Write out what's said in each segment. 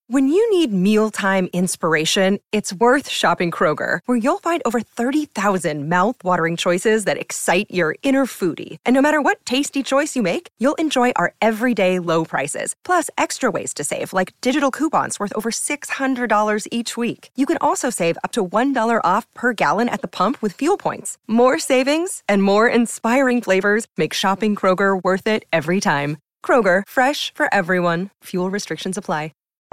When you need mealtime inspiration, it's worth shopping Kroger, where you'll find over 30,000 mouth-watering choices that excite your inner foodie. And no matter what tasty choice you make, you'll enjoy our everyday low prices, plus extra ways to save, like digital coupons worth over $600 each week. You can also save up to $1 off per gallon at the pump with fuel points. More savings and more inspiring flavors make shopping Kroger worth it every time. Kroger, fresh for everyone. Fuel restrictions apply.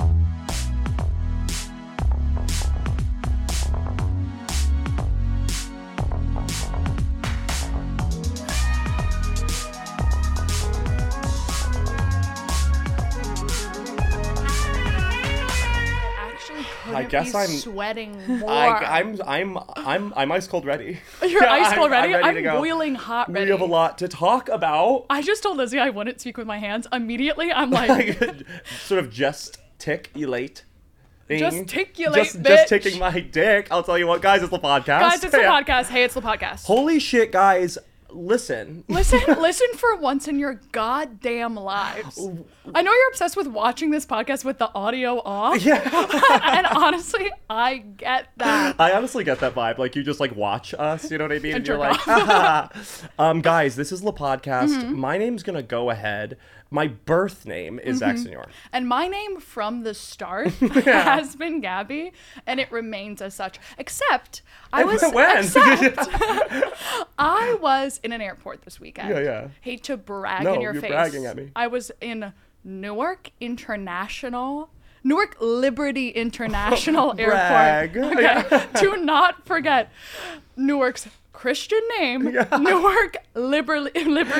I guess I'm sweating more. I'm ice cold ready. You're ice cold ready? I'm ready to go. boiling hot ready. We have a lot to talk about. I just told Lizzie I wouldn't speak with my hands. Immediately, I'm like... sort of gesticulate. Gesticulate, Just bitch. ticking my dick. I'll tell you what, guys, it's the podcast. Guys, it's the podcast. Hey, it's the podcast. Holy shit, guys. Listen for once in your goddamn lives. I know you're obsessed with watching this podcast with the audio off. Yeah. And honestly, I get that. I honestly get that vibe. Like, you just, like, watch us, you know what I mean? And you're jerk like, guys, this is the podcast. Mm-hmm. My name's gonna go ahead. My birth name is Zach Senior. And my name from the start has been Gabby, and it remains as such. Except I was in an airport this weekend. Yeah. Hate to brag No, in your you're face. bragging at me. I was in Newark Liberty International Brag. Airport. Okay. Do not forget Newark's Christian name. Yeah. Newark Liberty.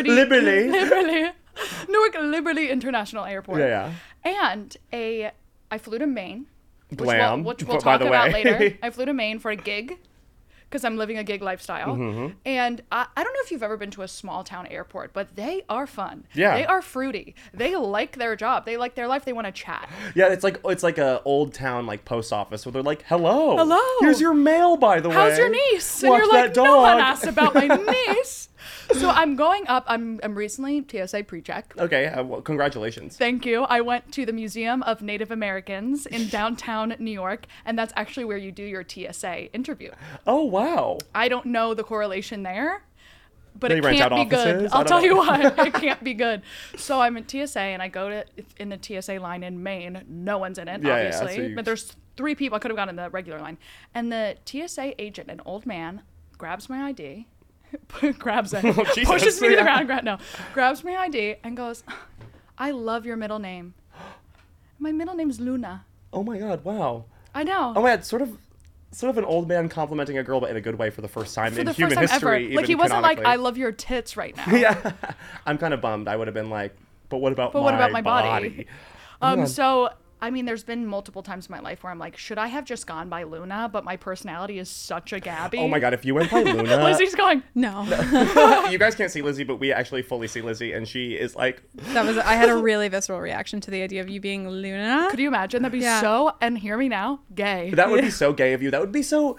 Newark Liberty International Airport. Yeah. And I flew to Maine. Glam. Which we'll by talk the about way. later. I flew to Maine for a gig because I'm living a gig lifestyle. Mm-hmm. And I don't know if you've ever been to a small town airport, but they are fun. Yeah. They are fruity. They like their job. They like their life. They want to chat. Yeah, it's like a old town like post office where they're like, hello. Hello. Here's your mail, by the way. How's your niece? And Watch you're like, that dog. no one asked about my niece. So I'm going up. I'm recently TSA pre-check. Okay, well, congratulations. Thank you. I went to the Museum of Native Americans in downtown New York, and that's actually where you do your TSA interview. Oh, wow. I don't know the correlation there, but They it rent can't out be good. offices? I I'll don't tell know. you what, it can't be good. So I'm in TSA, and I go in the TSA line in Maine. No one's in it, Yeah, obviously. But there's 3 people. I could have gone in the regular line. And the TSA agent, an old man, grabs my ID. Grabs it, Oh, Jesus. pushes me to the ground. Grabs my ID and goes, I love your middle name. My middle name's Luna. Oh my God, wow. I know. Oh my God, sort of an old man complimenting a girl, but in a good way for the first time in the human first time history. ever. Like, he even wasn't like, canonically. I love your tits right now. Yeah. I'm kind of bummed. I would have been like, but what about my body? Oh my God. So I mean, there's been multiple times in my life where I'm like, should I have just gone by Luna? But my personality is such a Gabby. Oh my God, if you went by Luna. Lizzie's going, No. You guys can't see Lizzie, but we actually fully see Lizzie, and she is like. I had a really visceral reaction to the idea of you being Luna. could you imagine? That'd be so, and hear me now, gay. That would be so gay of you. That would be so.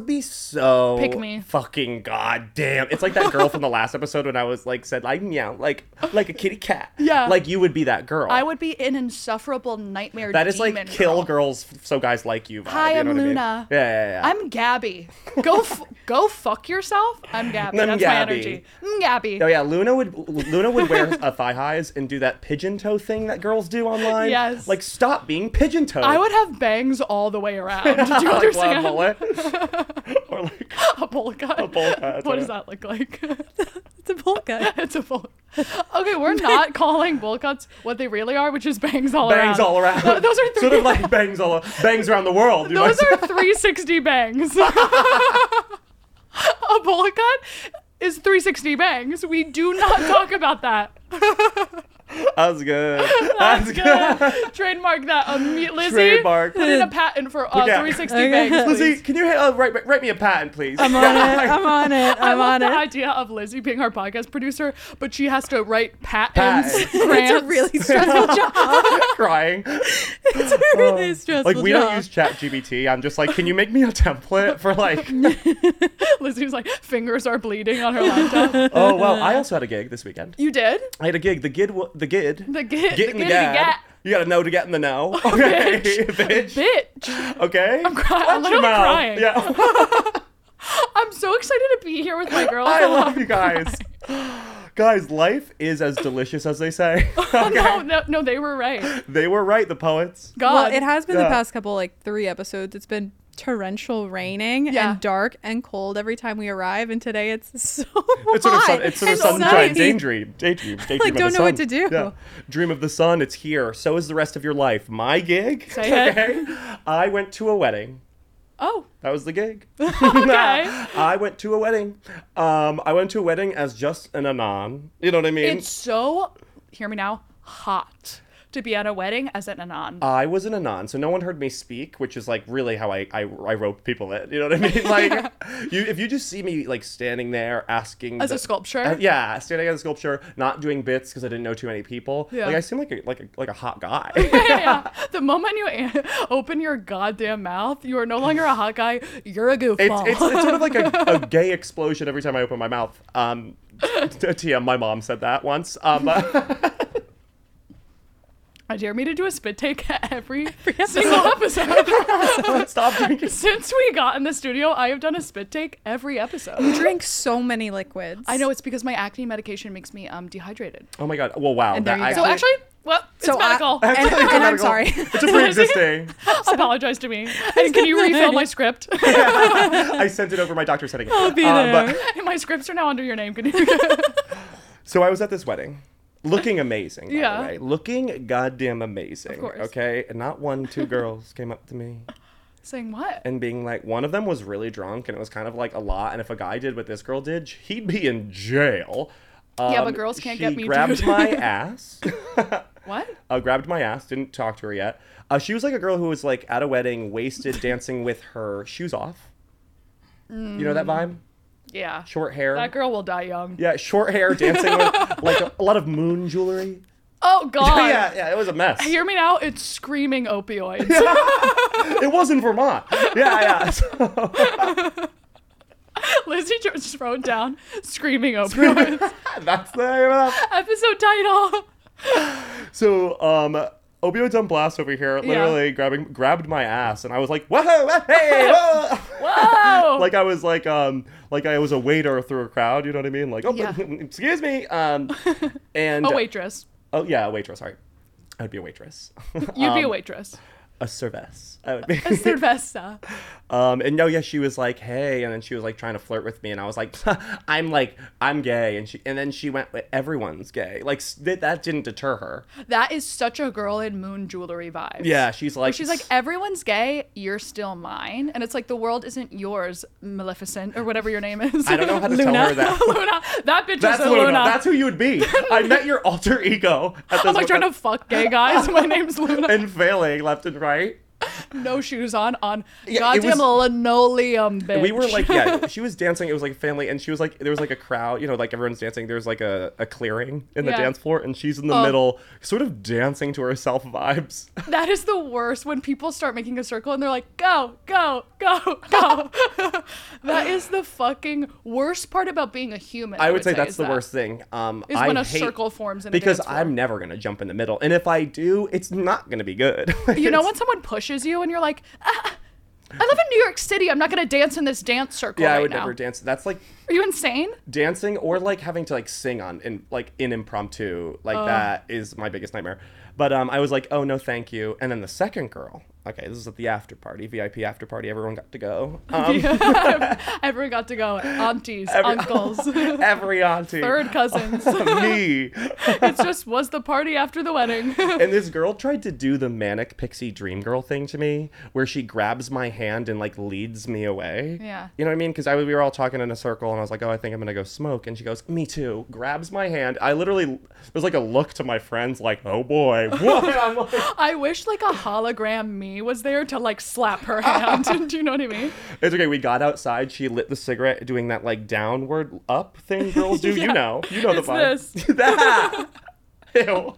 Pick me. Fucking goddamn. It's like that girl from the last episode when I was like, said, like, meow, like a kitty cat. Yeah. Like, you would be that girl. I would be an insufferable nightmare That is like demon kill girl. girls so guys like you vibe, Hi, you I'm know what I mean? Luna. Yeah. I'm Gabby. Go fuck yourself. I'm Gabby. I'm That's Gabby. my energy. Gabby. Oh yeah, Luna would wear thigh highs and do that pigeon toe thing that girls do online. Yes. Like, stop being pigeon toed. I would have bangs all the way around. Do you like understand? a mullet. Or like A bowl cut. a bowl cut. What does that look like? It's a bowl cut. It's a bowl. Okay, we're not calling bowl cuts what they really are, which is bangs all around. Bangs all around. Those are sort of like bangs around the world. You Those might are 360 bangs. A bowl cut is 360 bangs. We do not talk about that. That was good. That's good. Trademark that. Lizzie, Trademark. put in a patent for 360 bangs, please. Lizzie, can you write me a patent, please? I'm on it. I love the it. idea of Lizzie being our podcast producer, but she has to write patents, Patents. grants. It's a really stressful job. Crying. It's a really stressful Like, we job. don't use ChatGPT. I'm just like, can you make me a template for like? Lizzie's like, fingers are bleeding on her laptop. Oh well, I also had a gig this weekend. You did? I had a gig. The the gid. The gid. Get in the gid, gad. You gotta know to get in the know. Okay, bitch. Bitch. Okay. I'm crying. I'm Watch your literally mouth. crying. Yeah. I'm so excited to be here with my girls. I love you guys. Guys, life is as delicious as they say. Okay. No, they were right. They were right, the poets. God. Well, it has been the Yeah. past couple, like 3 episodes. It's been torrential raining Yeah. and dark and cold every time we arrive, and today it's so It's sort of hot it's sort of and sunshine, sunny. daydream Like, of don't the know sun. what to do. Yeah. Dream of the sun. It's here. So is the rest of your life. My gig. Say it. Okay. I went to a wedding. Oh, That was the gig. okay. I went to a wedding. I went to a wedding as just an anon. You know what I mean? It's so, hear me now, hot to be at a wedding as an anon. I was an anon, so no one heard me speak, which is like really how I rope people in. You know what I mean? Like, if you just see me like standing there asking As a sculpture? yeah, standing as a sculpture, not doing bits because I didn't know too many people. Yeah. Like I seem like a hot guy. Yeah. The moment you open your goddamn mouth, you are no longer a hot guy. You're a goofball. It's sort of like a gay explosion every time I open my mouth. Tia, my mom said that once. I dare me to do a spit take every single episode. Stop drinking. Since we got in the studio, I have done a spit take every episode. Drink so many liquids. I know it's because my acne medication makes me dehydrated. Oh my god. Well, wow. And there you go. So actually, well, it's So medical. and I'm sorry. It's a pre-existing. Apologize to me. And can you refill my script? I sent it over. My doctor said it. I'll be there. But, My scripts are now under your name. Can you? so I was at this wedding. Looking amazing, by Yeah. the way. Looking goddamn amazing. Of course. Okay? And not 1, 2 girls came up to me Saying what? and being like, one of them was really drunk and it was kind of like a lot. And if a guy did what this girl did, he'd be in jail. Yeah, but girls can't get me She grabbed too. my ass. What? Grabbed my ass. Didn't talk to her yet. She was like a girl who was like at a wedding, wasted, dancing with her shoes off. You know that vibe? Yeah. Short hair. That girl will die young. Yeah, short hair, dancing with like a lot of moon jewelry. Oh God. Yeah, it was a mess. Hear me now. It's screaming opioids. It was in Vermont. Yeah. So, Lizzie just wrote down screaming opioids. that's the name of that. Episode title. So, opioids on blast over here, literally grabbed my ass, and I was like, whoa, hey, whoa. Whoa. Like I was like I was a waiter through a crowd. You know what I mean? Like, oh, Yeah. excuse me. And A waitress. Oh yeah, a waitress. Sorry, I'd be a waitress. You'd be a waitress. A cervez. I would be. A cerveza. And no, yeah, she was like, hey, and then she was like trying to flirt with me, and I was like, I'm gay, and then she went, everyone's gay. Like that didn't deter her. That is such a girl in moon jewelry vibe. Yeah, she's like, everyone's gay, you're still mine. And it's like, the world isn't yours, Maleficent, or whatever your name is. I don't know how to tell her that. Luna. That bitch That's is a Luna. Luna. That's who you would be. I met your alter ego at this I'm like trying to fuck gay guys. My name's Luna. and failing left and right. No shoes on Yeah, it goddamn was- linoleum, bitch. We were like, yeah, she was dancing. It was like a family, and she was like, there was like a crowd, you know, like everyone's dancing. There's like a clearing in the Yeah. dance floor, and she's in the middle, sort of dancing to herself vibes. That is the worst when people start making a circle and they're like, go, go, go, go. That is the fucking worst part about being a human. I would say that's is the that. worst thing. Is I when a hate- circle forms in a because dance floor. I'm never gonna jump in the middle, and if I do, it's not gonna be good. You know when someone pushes you and you're like, I live in New York City. I'm not going to dance in this dance circle Yeah, right I would now. never dance. That's like Are you insane? dancing or like having to like sing in impromptu. Like that is my biggest nightmare. But I was like, oh no, thank you. And then the second girl. Okay, this is at the after party, VIP after party. Everyone got to go. Everyone got to go. Aunties, uncles, Every auntie. third cousins. Me. It just was the party after the wedding. And this girl tried to do the manic pixie dream girl thing to me, where she grabs my hand and like leads me away. Yeah. You know what I mean? Because we were all talking in a circle, and I was like, oh, I think I'm gonna go smoke. And she goes, me too. Grabs my hand. I literally, there's like a look to my friends, like, oh boy, what? I'm like, I wish like a hologram me was there to like slap her hand. Do you know what I mean? it's okay. We got outside. She lit the cigarette, doing that like downward up thing girls do. Yeah. You know the It's vibe. this. That. Ew.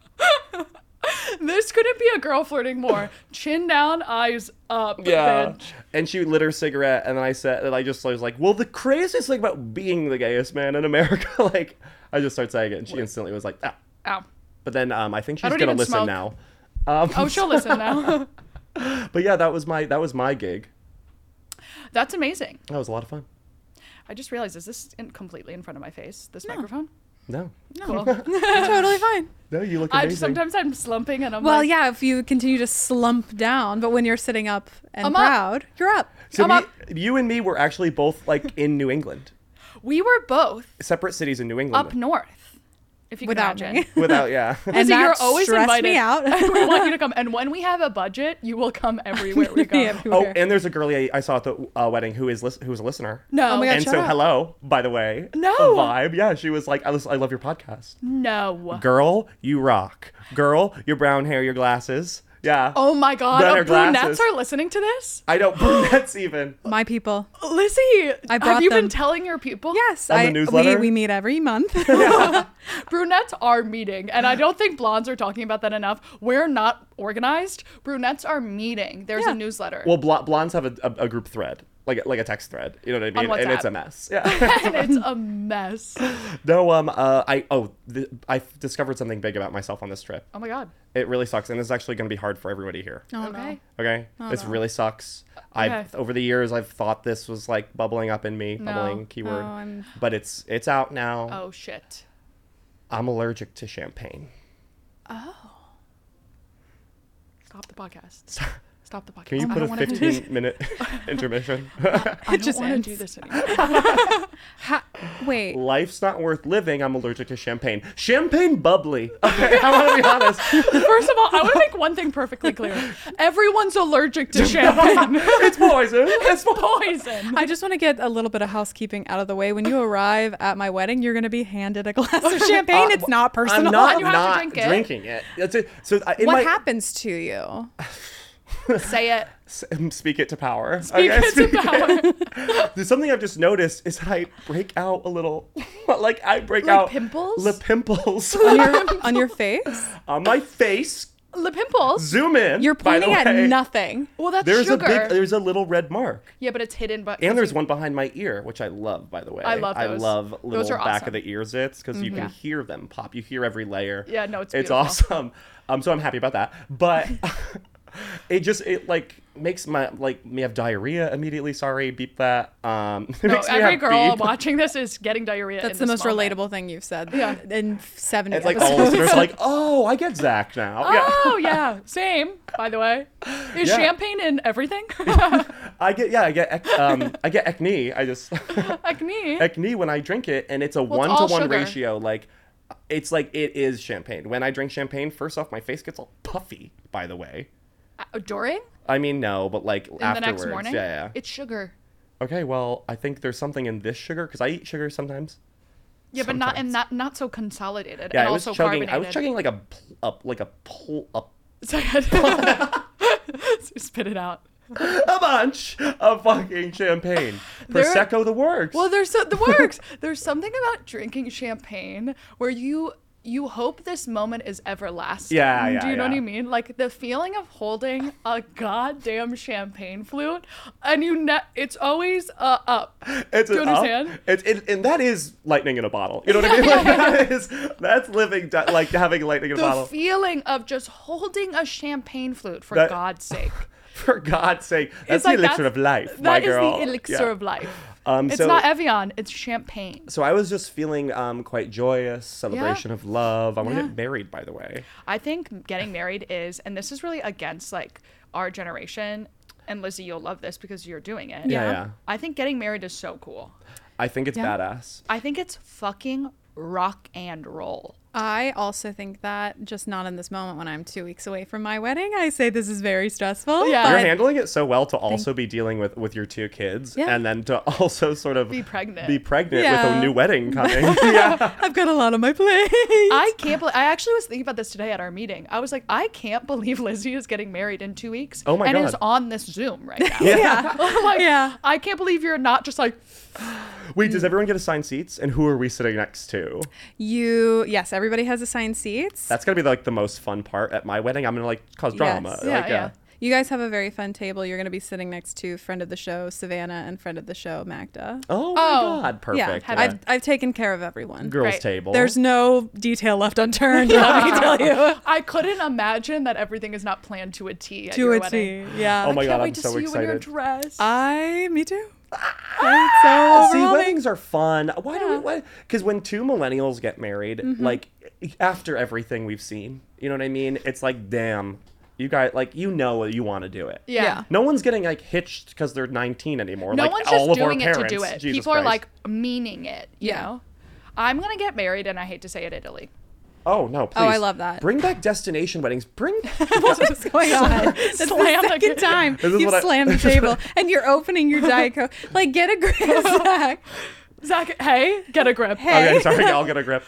This couldn't be a girl flirting more. Chin down, eyes up, Yeah. bitch. And she lit her cigarette, and then I was like, well, the craziest thing about being the gayest man in America, like, I just started saying it, and she instantly was like, ah. Ow. But then I think she's don't gonna even listen smoke. now. Oh, she'll listen now. But yeah, that was my gig. That's amazing. That was a lot of fun. I just realized, is this completely in front of my face? This microphone? No, Cool. Totally fine. no, you look I amazing. sometimes I'm slumping and I'm Well, like, yeah, if you continue to slump down, but when you're sitting up and I'm up. proud, you're up. So I'm up. you and me were actually both like in New England, we were both separate cities in New England. up north. If you can Without imagine. me. Without, yeah. And Lizzie, you're that always stressed invited. me out. We want you to come. And when we have a budget, you will come everywhere we go. Oh, and there's a girlie I saw at the wedding who was a listener. No. Oh my God, And shut so, up. hello, by the way. No. A vibe. Yeah, she was like, I love your podcast. No. Girl, you rock. Girl, your brown hair, your glasses. Yeah. Oh my God. Better Brunettes glasses. are listening to this? I don't, brunettes even. My people. Lizzie, I have brought you been them. telling your people? Yes, On the newsletter? we meet every month. Brunettes are meeting. And I don't think blondes are talking about that enough. We're not organized. Brunettes are meeting. There's Yeah. a newsletter. Well, blondes have a group thread, like a text thread. You know what I mean? On And it's WhatsApp. a mess. Yeah. and it's a mess. No, I discovered something big about myself on this trip. Oh my God. It really sucks, and this is actually going to be hard for everybody here. Oh, Okay. Okay, this really sucks. Okay. Over the years I've thought this was like bubbling up in me, No. bubbling keyword, Oh, I'm- but it's out now. Oh shit. I'm allergic to champagne. Stop the podcast. Stop the podcast. Can you I put a don't wanna do this. 15-minute intermission? I just don't want ends. to do this anymore. Wait. Life's not worth living. I'm allergic to champagne. Champagne bubbly. Okay, I want to be honest. First of all, I want to make one thing perfectly clear. Everyone's allergic to champagne. It's poison. It's Poison. I just want to get a little bit of housekeeping out of the way. When you arrive at my wedding, you're going to be handed a glass of champagne. It's not personal. I'm not You have to not drink it. drinking it. That's it. So What happens to you? Say it. Speak it to power. Speak Okay, it to power. There's something I've just noticed is that I break out a little, like I break Like out pimples? The pimples On your face? on my face. The pimples. Zoom in. You're by the pointing at way. nothing. Well, that's There's sugar. there's a little red mark, Yeah, but it's hidden. But and there's one behind my ear, which I love. By the way, I love I those. love little Those are back awesome. of the ear zits because you can Yeah. hear them pop. You hear every layer. Yeah, no, it's it's beautiful. awesome. So I'm happy about that, but. It like makes me have diarrhea immediately. Sorry, beep that. It No, makes me every have girl beep. watching this is getting diarrhea. That's in the this most moment. relatable thing you've said Yeah. in 70 It's like episodes. all listeners are like, oh, I get Zach now. Yeah. Oh yeah, same. By the way, is Yeah. champagne in everything? I get acne. I just Acne. acne when I drink it, and it's a Well, it's all 1-to-1 sugar. ratio. Like, it's like it is champagne. When I drink champagne, first off, my face gets all puffy. By the way, During? I mean no, but like In afterwards. the next morning? Yeah. It's sugar. Okay, well, I think there's something in this sugar because I eat sugar sometimes. Yeah, but Sometimes. not so consolidated. Yeah, and I was also chugging. I was carbonated. chugging like a Spit it out. a bunch of fucking champagne. There- Prosecco, the works. Well, the works. There's something about drinking champagne where you hope this moment is everlasting. Yeah, yeah, Do you know what yeah. I mean? Like the feeling of holding a goddamn champagne flute, and it's always up. It's Do you an up. understand? And that is lightning in a bottle. You know what I mean? Like, that's living, like having lightning in a The bottle. feeling of just holding a champagne flute, for That- God's sake. For God's sake, that's It's the like elixir of life, my That is girl. the elixir Yeah. of life. It's So- not Evian, it's champagne. So I was just feeling quite joyous, celebration of love. I want to Yeah. get married, by the way. I think getting married is, and this is really against like our generation, and Lizzie, you'll love this because you're doing it. Yeah. I think getting married is so cool. I think it's Yeah. badass. I think it's fucking rock and roll. I also think that, just not in this moment when I'm 2 weeks away from my wedding. I say this is very stressful. Yeah. You're but handling it so well to also be dealing with your 2 kids, Yeah. and then to also sort of Be pregnant. with a Yeah. new wedding coming. Yeah. I've got a lot on my plate. I can't believe, I actually was thinking about this today at our meeting. I was like, I can't believe Lizzie is getting married in 2 weeks. Oh my and God. is on this Zoom right now. Yeah. Like, Yeah. I can't believe you're not just like, Wait, does everyone get assigned seats? And who are we sitting next to? Yes, everybody has assigned seats. That's gonna be like the most fun part at my wedding. I'm gonna like cause drama. Yes. yeah, Like, yeah. You guys have a very fun table. You're going to be sitting next to friend of the show Savannah and friend of the show Magda. Oh my God, perfect. Yeah, I've taken care of everyone. Girls' Great. table. There's no detail left unturned. Let me tell you. I couldn't imagine that everything is not planned to a T at To your a wedding. T. Yeah. Oh my Can't God, wait I'm to so see you in your excited. dress. Me too. It's so See, overwhelming. weddings are fun. Why do we? Because when two millennials get married, like after everything we've seen, you know what I mean? It's like, damn, you guys, like, you know you want to do it. Yeah. No one's getting like hitched because they're 19 anymore. No like one's all just of our doing it parents. to do it. Jesus People are Christ. like meaning it, you Yeah. know? I'm going to get married, and I hate to say it, Italy. oh no, please. Oh, I love that. Bring back destination weddings. Bring. What's going on? That's the Slam the- second time This is you've what I- slammed the table and you're opening your Diet Coke. Like, get a grip, Zach. Zach, hey, get a grip. Hey. Okay, sorry, I'll get a grip.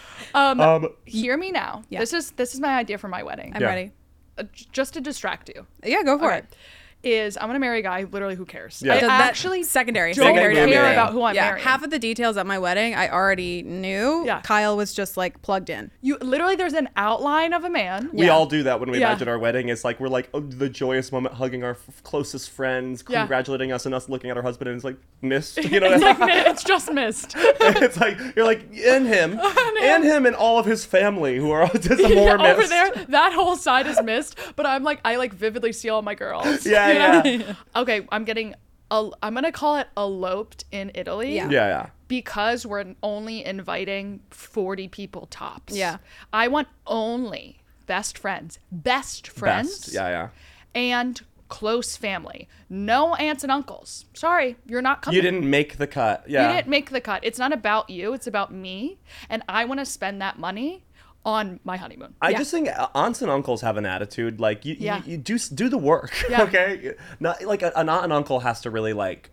Hear me now. Yeah. This is my idea for my wedding. I'm Yeah. ready. Just to distract you. Yeah, go for Okay. it. Is I'm going to marry a guy, literally, who cares? Yeah. I That- actually secondary. don't Secondary to care everything. about who I'm yeah, marrying. half of the details at my wedding I already knew. Yeah. Kyle was just like plugged in. You literally, there's an outline of a man. We Yeah. all do that when we Yeah. imagine our wedding. It's like we're like the joyous moment, hugging our closest friends, Yeah. congratulating us, and us looking at our husband, and it's like missed. You know, It's like it's just missed. it's like you're like and him, and all of his family who are all just more missed. Over there, that whole side is missed. But I'm like, I like vividly see all my girls. Yeah, you know? Okay, I'm gonna call it eloped in Italy. Yeah. Yeah. Because we're only inviting 40 people tops. Yeah. I want only best friends, Best. Yeah. and close family. No aunts and uncles. Sorry, you're not coming. You didn't make the cut. Yeah. You didn't make the cut. It's not about you. It's about me. And I want to spend that money on my honeymoon. I just think aunts and uncles have an attitude like you Yeah. you do the work. Yeah. Okay. Not like an aunt and uncle has to really like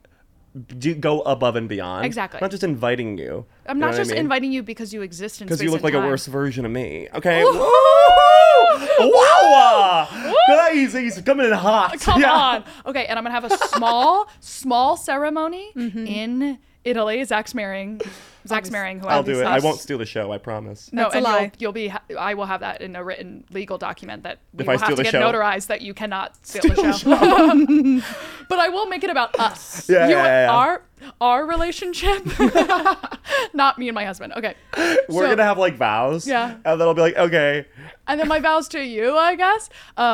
go above and beyond. Exactly. Not just inviting you. I'm You not know what I just mean? inviting you because you exist in space Because you look and like time. a worse version of me. Okay. Wow! He's coming in hot. Come Yeah. on. Okay, and I'm gonna have a small ceremony in Italy. Zach's marrying who I'll do it. I obviously- won't steal the show. I promise. No, That's a and lie. you'll be. I will have that in a written legal document that we If I will have steal to the get show. notarized that you cannot steal the show. But I will make it about us. Yeah, yeah. Our relationship, not me and my husband. Okay, We're So- gonna have like vows. Yeah. And then I'll be like, okay. and then my vows to you, I guess.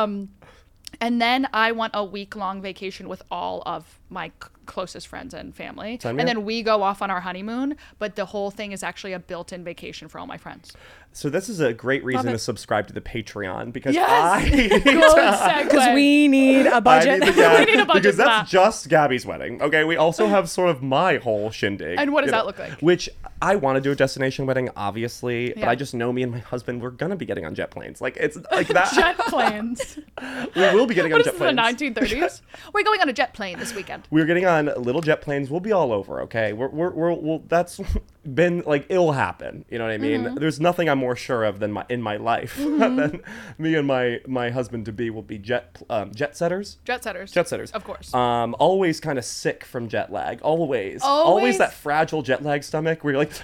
And then I want a week-long vacation with all of my closest friends and family. Sign me And up. then we go off on our honeymoon, but the whole thing is actually a built-in vacation for all my friends. So this is a great reason it. to subscribe to the Patreon because Yes! Good I Because we need a budget. need the We need a budget because for that's that. just Gabby's wedding. Okay, we also have sort of my whole shindig. And what does you know, that look like? Which I want to do a destination wedding, obviously, but Yeah. I just know me and my husband, we're gonna be getting on jet planes. Like it's like that. Jet planes. We will be getting on What is jet this, the planes. 1930s? We're going on a jet plane this weekend. We're getting on little jet planes. We'll be all over, okay? We'll that's been like it'll happen. You know what I mean? Mm-hmm. There's nothing I'm more sure of than in my life than me and my husband to be will be jet setters. Jet setters. Jet setters. Of course. Always kind of sick from jet lag. Always Always? that fragile jet lag stomach where you're like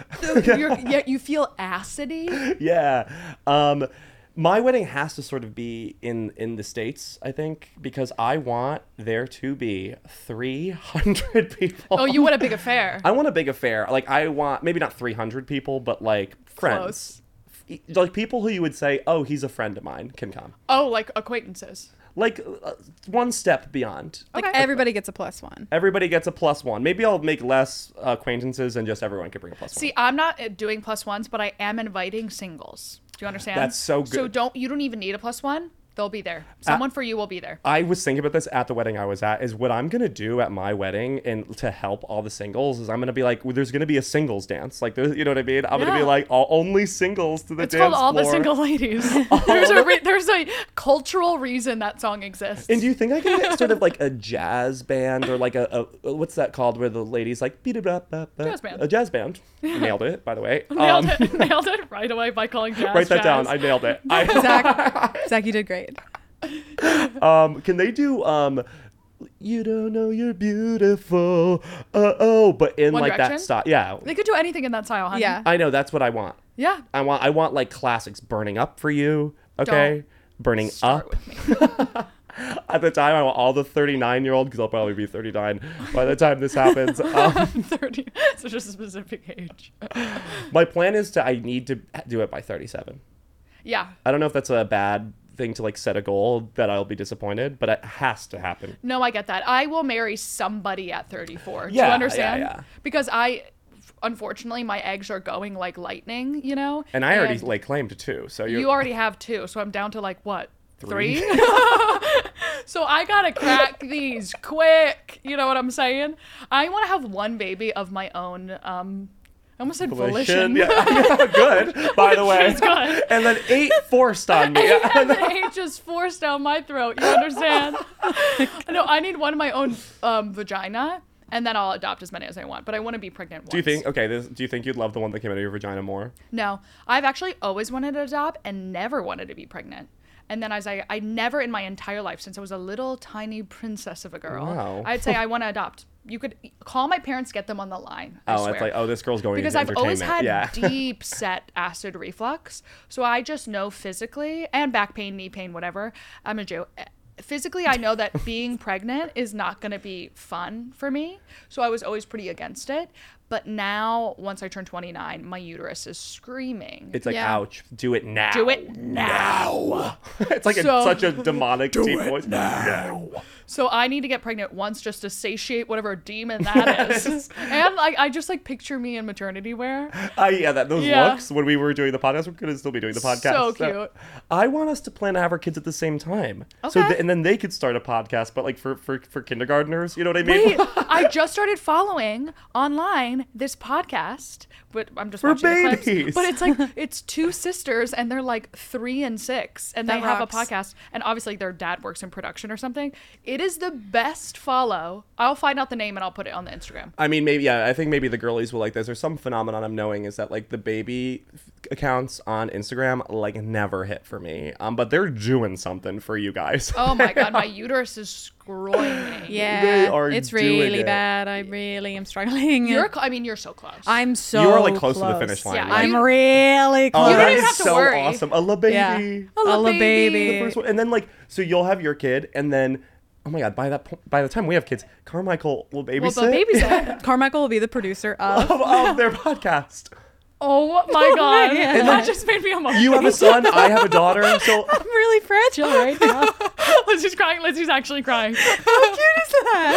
You feel acidy. yeah. My wedding has to sort of be in the States, I think, because I want there to be 300 people. Oh, you want a big affair. I want a big affair. Like, I want, maybe not 300 people, but like friends. Like people who you would say, oh, he's a friend of mine, can come. Oh, like acquaintances. Like one step beyond. Like Okay. everybody gets a +1. Everybody gets a +1. Maybe I'll make less acquaintances and just everyone can bring a +1. See, I'm not doing +1s, but I am inviting singles. Do you understand? That's so So good. you don't even need a +1. They'll be there. Someone for you will be there. I was thinking about this at the wedding I was at, is what I'm going to do at my wedding and to help all the singles is I'm going to be like, well, there's going to be a singles dance. Like, you know what I mean? I'm going to be Yeah. like, only singles to the It's dance called All the floor. Single Ladies. There's a cultural reason that song exists. And do you think I can get sort of like a jazz band or like a what's that called where the ladies like Jazz band. A jazz band. Nailed it, by the way. Nailed it right away by calling jazz. Write that down. jazz. I nailed it. Zach, you did great. Can they do you don't know you're beautiful, but in One like Direction? that style? Yeah, They could do anything in that style, honey. Yeah. I know that's what I want. Yeah. I want like classics. Burning Up for You, okay? Don't Burning Start Up. with me. At the time, I want all the 39-year-old, because I'll probably be 39 by the time this happens. 30. So just a specific age. My plan is I need to do it by 37. Yeah. I don't know if that's a bad thing to like set a goal that I'll be disappointed, but it has to happen. No, I get that. I will marry somebody at 34. Do Yeah, you yeah, understand? yeah. Because unfortunately, my eggs are going like lightning, you know? And I already like claimed 2, so You already have 2, so I'm down to like what? 3? 3? So I gotta crack these quick. You know what I'm saying? I want to have one baby of my own. I almost said volition. Yeah, good, by the way. It's good. And then 8 forced on me. And then 8 just forced down my throat. You understand? No, I need one of my own vagina, and then I'll adopt as many as I want. But I want to be pregnant once. Do you think you'd love the one that came out of your vagina more? No, I've actually always wanted to adopt and never wanted to be pregnant. And then I never in my entire life, since I was a little tiny princess of a girl, Wow. I'd say I want to adopt. You could call my parents, get them on the line. I swear. It's like, this girl's going Because into I've always entertainment. had deep set acid reflux. So I just know physically, and back pain, knee pain, whatever. I'm a Jew. Physically, I know that being pregnant is not going to be fun for me. So I was always pretty against it. But now, once I turn 29, my uterus is screaming. It's like, Yeah. ouch, do it now. Do it now. It's like such a demonic deep voice. Now. So I need to get pregnant once just to satiate whatever demon that is. And like I just like picture me in maternity wear. Those Yeah. looks when we were doing the podcast. We're gonna still be doing the podcast. So cute. I want us to plan to have our kids at the same time. So Okay. and then they could start a podcast, but like for kindergartners. You know what I mean? Wait, I just started following online this podcast, but I'm just For watching the clips. babies. But it's like it's 2 sisters and they're like 3 and 6 and they That have rocks. a podcast and obviously their dad works in production or something. It is the best follow. I'll find out the name and I'll put it on the Instagram. I mean, I think maybe the girlies will like this. There's some phenomenon I'm knowing is that like the baby accounts on Instagram like never hit for me. But they're doing something for you guys. Oh my god, my uterus is screwing me. Yeah, are it's doing really it. bad. I really am struggling. You're so close. I'm so You are like close to the finish line. Yeah, like, I'm really close. oh, You don't that even is have to so worry. awesome. A little baby. Yeah. A little baby. The first one. And then like, so you'll have your kid, and then, oh my god, by the time we have kids, Carmichael will babysit. Well, the baby's there. Carmichael will be the producer of. of their podcast. Oh my god. man. That just made me emotional. You have a son, I have a daughter, so I'm really fragile right now. Lizzy's crying. Lizzy's actually crying. How cute is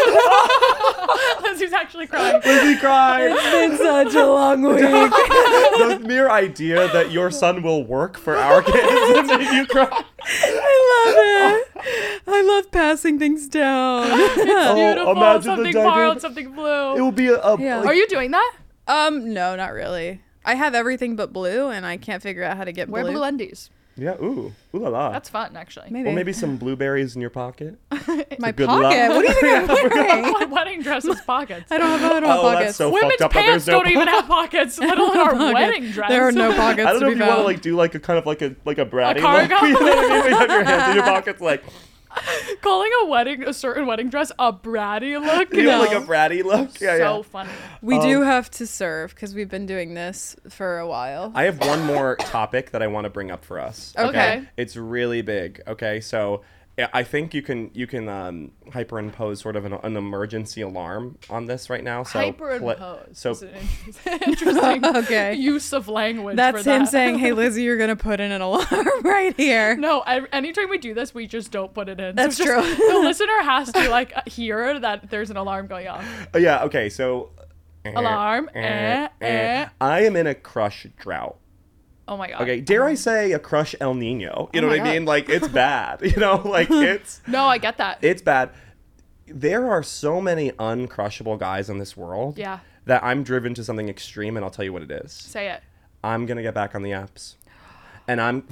that? Lizzy's actually crying. Lizzie cried. It's been such a long week. The mere idea that your son will work for our kids made you cry. I love it. I love passing things down. Beautiful. imagine the Something dynamic. borrowed, something blue. It will be a Yeah. like, Are you doing that? No, not really. I have everything but blue, and I can't figure out how to get Wear blue undies. yeah, ooh la la. That's fun, actually. Maybe. Or maybe some blueberries in your pocket. my good pocket. luck. What do you think I'm wearing? My wedding dress has pockets. I don't have Oh, pockets. that's so Women's fucked up that pants there's no don't even have pockets, let alone our Pocket. wedding dress. There are no pockets I don't know to if be you want to found. like do like a kind of like a bratty cargo? look. You know what I mean? We have your hands in your pockets like Calling a certain wedding dress a bratty look. you No. know, like a bratty look. Yeah, So yeah. funny. We do have to serve because we've been doing this for a while. I have one more topic that I want to bring up for us. Okay. It's really big. Okay, so I think you can hyperimpose sort of an emergency alarm on this right now. So Hyperimpose. So is an interesting Okay. use of language. That's for him that. saying, "Hey, Lizzie, you're gonna put in an alarm right here." No, anytime we do this, we just don't put it in. That's so just, true. The listener has to like hear that there's an alarm going off. yeah. Okay. So Alarm. I am in a crush drought. Oh my god. Okay, dare I say a crush El Nino? You know my what I God. mean? Like it's bad. You know, like it's No, I get that. it's bad. There are so many uncrushable guys in this world. Yeah. That I'm driven to something extreme, and I'll tell you what it is. Say it. I'm gonna get back on the apps, and I'm.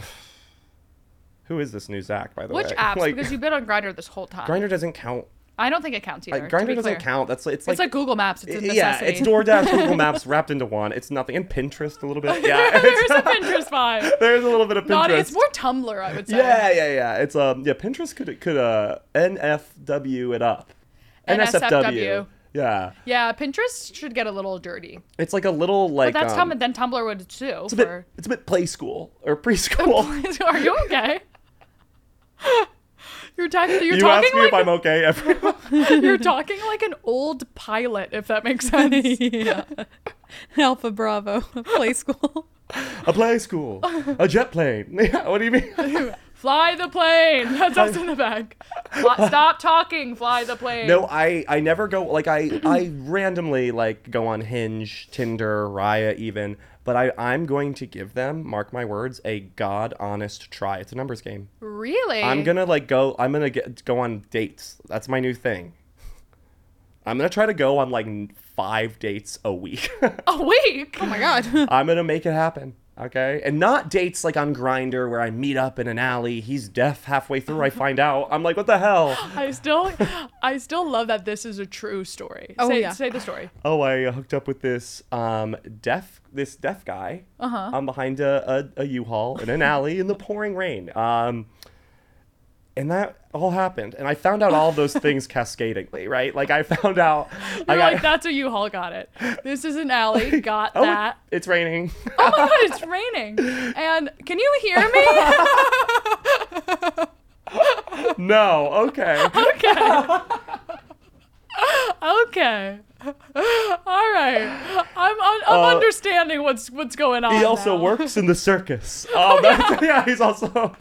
Who is this new Zach, by the way? Which apps? Like, Because you've been on Grindr this whole time. Grindr doesn't count. I don't think it counts either. Like, to Grindr be doesn't clear. count. It's It's like Google Maps. It's a necessity. yeah, it's DoorDash, Google Maps wrapped into one. It's nothing, and Pinterest a little bit. Yeah, There's a Pinterest vibe. there's a little bit of Pinterest. Naughty. It's more Tumblr, I would say. Yeah. It's Pinterest could NFW it up. NSFW. Yeah, Yeah, Pinterest should get a little dirty. it's like a little like. But that's then Tumblr would too. It's a bit play school or preschool. Are you okay? You're You talking ask me like if I'm okay every you're talking like an old pilot, if that makes sense. Yeah. Alpha Bravo play school. a play school, a jet plane. Yeah, what do you mean? Fly the plane. That's us in the back. Stop talking. Fly the plane. No, I never go, like, I randomly, like, go on Hinge, Tinder, Raya even, but I'm going to give them, mark my words, a god honest try. It's a numbers game. Really? I'm gonna go on dates. That's my new thing. I'm gonna try to go on, like, 5 dates a week. A week. Oh my god. I'm gonna make it happen. Okay, and not dates like on Grindr where I meet up in an alley. He's deaf halfway through. I find out. I'm like, what the hell? I still love that this is a true story. Oh, yeah. Say the story. Oh, I hooked up with this deaf guy. I'm behind a U-Haul in an alley in the pouring rain. And that all happened, and I found out all of those things cascadingly, right? Like I found out. You're like, that's a U-Haul, got it. This is an alley, got Oh, that. it's raining. Oh my god, it's raining. And can you hear me? No. Okay. Okay. All right. I'm understanding what's going on. He also now. works in the circus. Yeah, he's also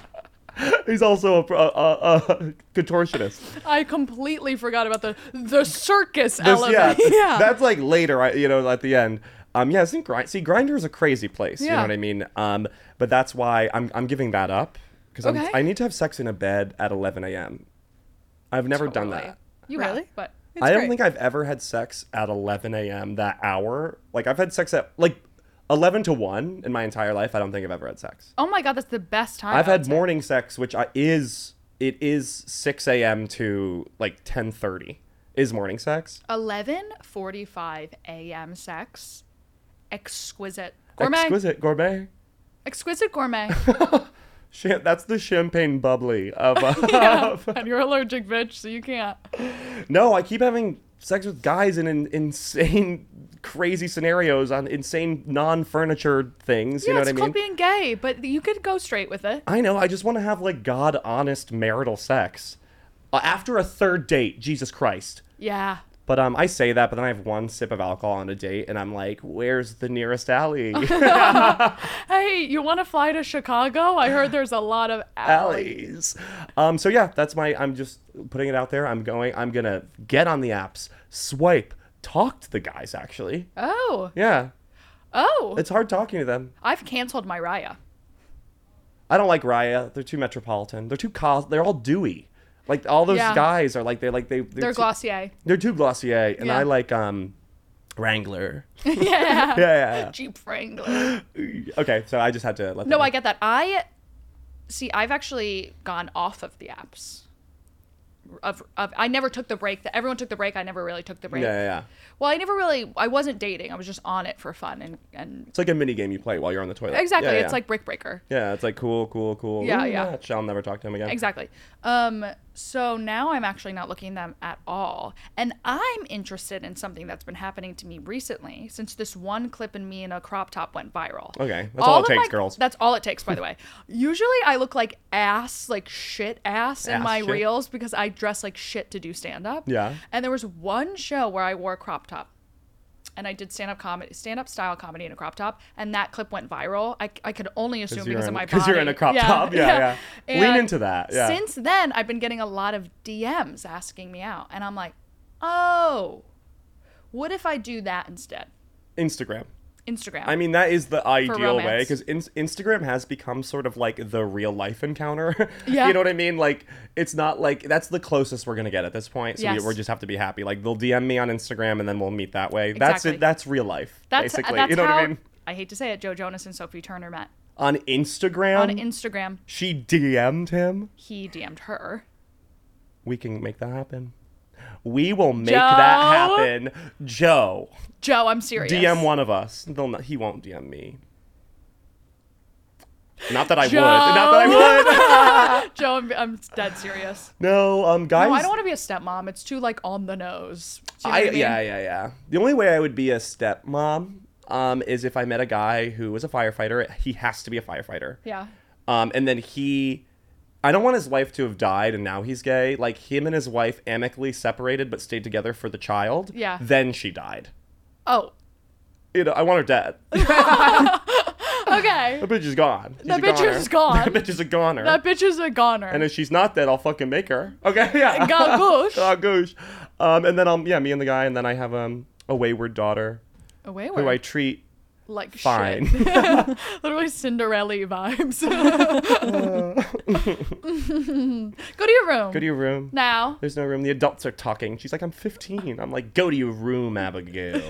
a contortionist. I completely forgot about the circus This- element. Yeah. That's like later, at the end. Isn't Grindr is a crazy place. You know Yeah. what I mean? But that's why I'm giving that up because Okay. I need to have sex in a bed at 11 a.m. I've never done Totally. that. You Really? have, but It's I don't great. think I've ever had sex at 11 a.m. that hour. Like I've had sex at like 11 to 1 in my entire life. I don't think I've ever had sex. oh my god, that's the best time. I've I would had say. morning sex, which is 6 a.m. to like 10:30 is morning sex. 11:45 a.m. sex. Exquisite gourmet. Exquisite gourmet. gourmet. That's the champagne bubbly of. And you're allergic, bitch, so you can't. No, I keep having sex with guys in insane, crazy scenarios on insane non-furniture things. You Yeah, know it's what I called mean? being gay, but you could go straight with it. I know. I just want to have like god honest marital sex. After a third date, Jesus Christ. Yeah. But I say that, but then I have one sip of alcohol on a date, and I'm like, "Where's the nearest alley?" Hey, you want to fly to Chicago? I heard there's a lot of alleys. Alleys. So yeah, that's I'm just putting it out there. I'm gonna get on the apps, swipe, talk to the guys. Actually, Oh. yeah, Oh. it's hard talking to them. I've canceled my Raya. I don't like Raya. They're too metropolitan. They're all dewy. Like all those Yeah. guys are like they're They're too, Glossier. They're too Glossier, and Yeah. I like Wrangler. Yeah. Yeah. Jeep Wrangler. Okay, so I just had to let. No, them I get that. I've actually gone off of the apps. I never took the break. Everyone took the break. I never really took the break. Yeah. Well, I wasn't dating. I was just on it for fun and It's like a mini game you play while you're on the toilet. exactly. Yeah, It's yeah. like Brick Breaker. Yeah, it's like cool. Yeah, Ooh, yeah. match. I'll never talk to him again. Exactly. So now I'm actually not looking at them at all. And I'm interested in something that's been happening to me recently since this one clip in me in a crop top went viral. Okay, that's all it of takes, girls. That's all it takes, by the way. Usually I look like ass, like shit ass in Ass my shit? reels because I dress like shit to do stand up. Yeah. And there was one show where I wore a crop top. And I did stand up style comedy in a crop top, and that clip went viral. I could only assume because of my body. Because you're in a crop top. Yeah. Lean And into that. Yeah. Since then, I've been getting a lot of DMs asking me out, and I'm like, oh, what if I do that instead? Instagram. Instagram. I mean, that is the ideal way romance. because Instagram has become sort of like the real life encounter. Yeah. You know what I mean? Like, it's not like that's the closest we're gonna get at this point. So Yes. we just have to be happy. Like, they'll DM me on Instagram and then we'll meet that way. Exactly. That's it. That's real life. Basically, that's you know how, what I mean? I hate to say it, Joe Jonas and Sophie Turner met On Instagram, on Instagram. she DM'd him. He DM'd her. We can make that happen. We will make Joe? that happen. Joe, Joe, I'm serious. DM one of us. He won't DM me. Not that I Joe? would. Not that I would. Joe, I'm dead serious. No, guys. No, I don't want to be a stepmom. It's too like on the nose. Do you know what I mean? Yeah. The only way I would be a stepmom is if I met a guy who was a firefighter. He has to be a firefighter. Yeah. And then he I don't want his wife to have died and now he's gay. Like, him and his wife amicably separated but stayed together for the child. Yeah. Then she died. Oh. You know, I want her dead. Okay. That bitch is gone. That bitch is gone. That bitch is a goner. That bitch is a goner. And if she's not dead, I'll fucking make her. Okay, yeah. Gagoosh. Gagoosh. And then me and the guy, and then I have a wayward daughter A wayward. who I treat like fine. shit. Literally Cinderella vibes. Go to your room. Go to your room. Now. There's no room. The adults are talking. She's like, I'm 15. I'm like, go to your room, Abigail.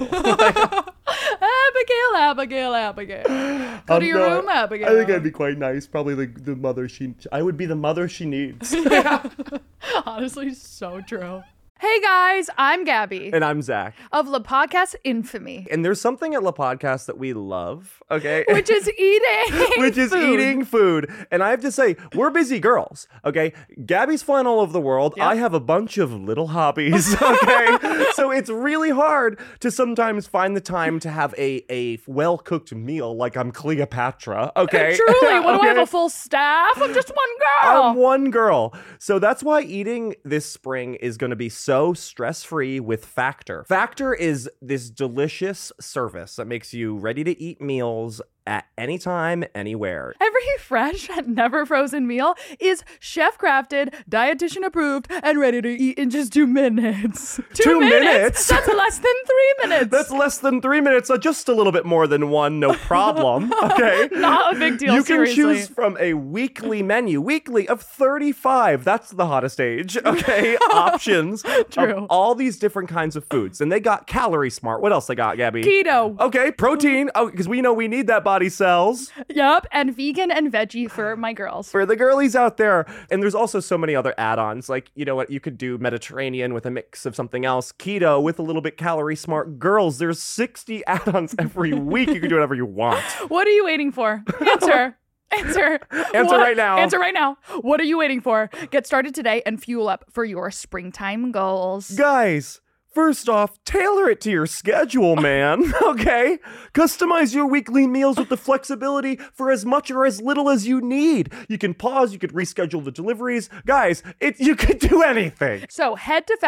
Abigail. Go to your room, Abigail. I think I'd be quite nice. Probably the mother I would be the mother she needs. Honestly, so true. Hey guys, I'm Gabby And I'm Zach. of La Podcast Infamy, And there's something at La Podcast that we love, okay? which is eating Which is food. eating food. And I have to say, we're busy girls, okay? Gabby's flying all over the world. Yep. I have a bunch of little hobbies, okay? So it's really hard to sometimes find the time to have a well-cooked meal like I'm Cleopatra, okay? Truly, what do I have Okay? a full staff? I'm just one girl. I'm one girl. So that's why eating this spring is going to be so stress-free with Factor. Factor is this delicious service that makes you ready to eat meals at any time, anywhere. Every fresh, never frozen meal is chef crafted, dietitian approved, and ready to eat in just 2 minutes. 2 minutes? That's less than 3 minutes. That's less than 3 minutes, just a little bit more than one, no problem, okay? Not a big deal, You can seriously. choose from a weekly of 35, that's the hottest age, okay? Options True. of all these different kinds of foods. And they got Calorie Smart. What else they got, Gabby? Keto. Okay, protein. Oh, because we know we need that body cells Yup, and vegan and veggie for my girls. for the girlies out there. And there's also so many other add-ons. Like, you know what? You could do Mediterranean with a mix of something else. Keto with a little bit Calorie Smart. Girls, there's 60 add-ons every week. You can do whatever you want. What are you waiting for? Answer. Answer. Answer right now. Answer right now. What are you waiting for? Get started today and fuel up for your springtime goals. Guys, first off, tailor it to your schedule, man. Okay? Customize your weekly meals with the flexibility for as much or as little as you need. You can pause, you could reschedule the deliveries. Guys, you could do anything. So head to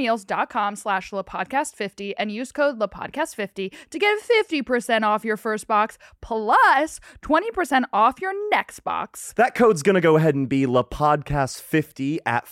factormeals.com/LaPodcast50 and use code LaPodcast50 to get 50% off your first box plus 20% off your next box. That code's gonna go ahead and be LaPodcast50 at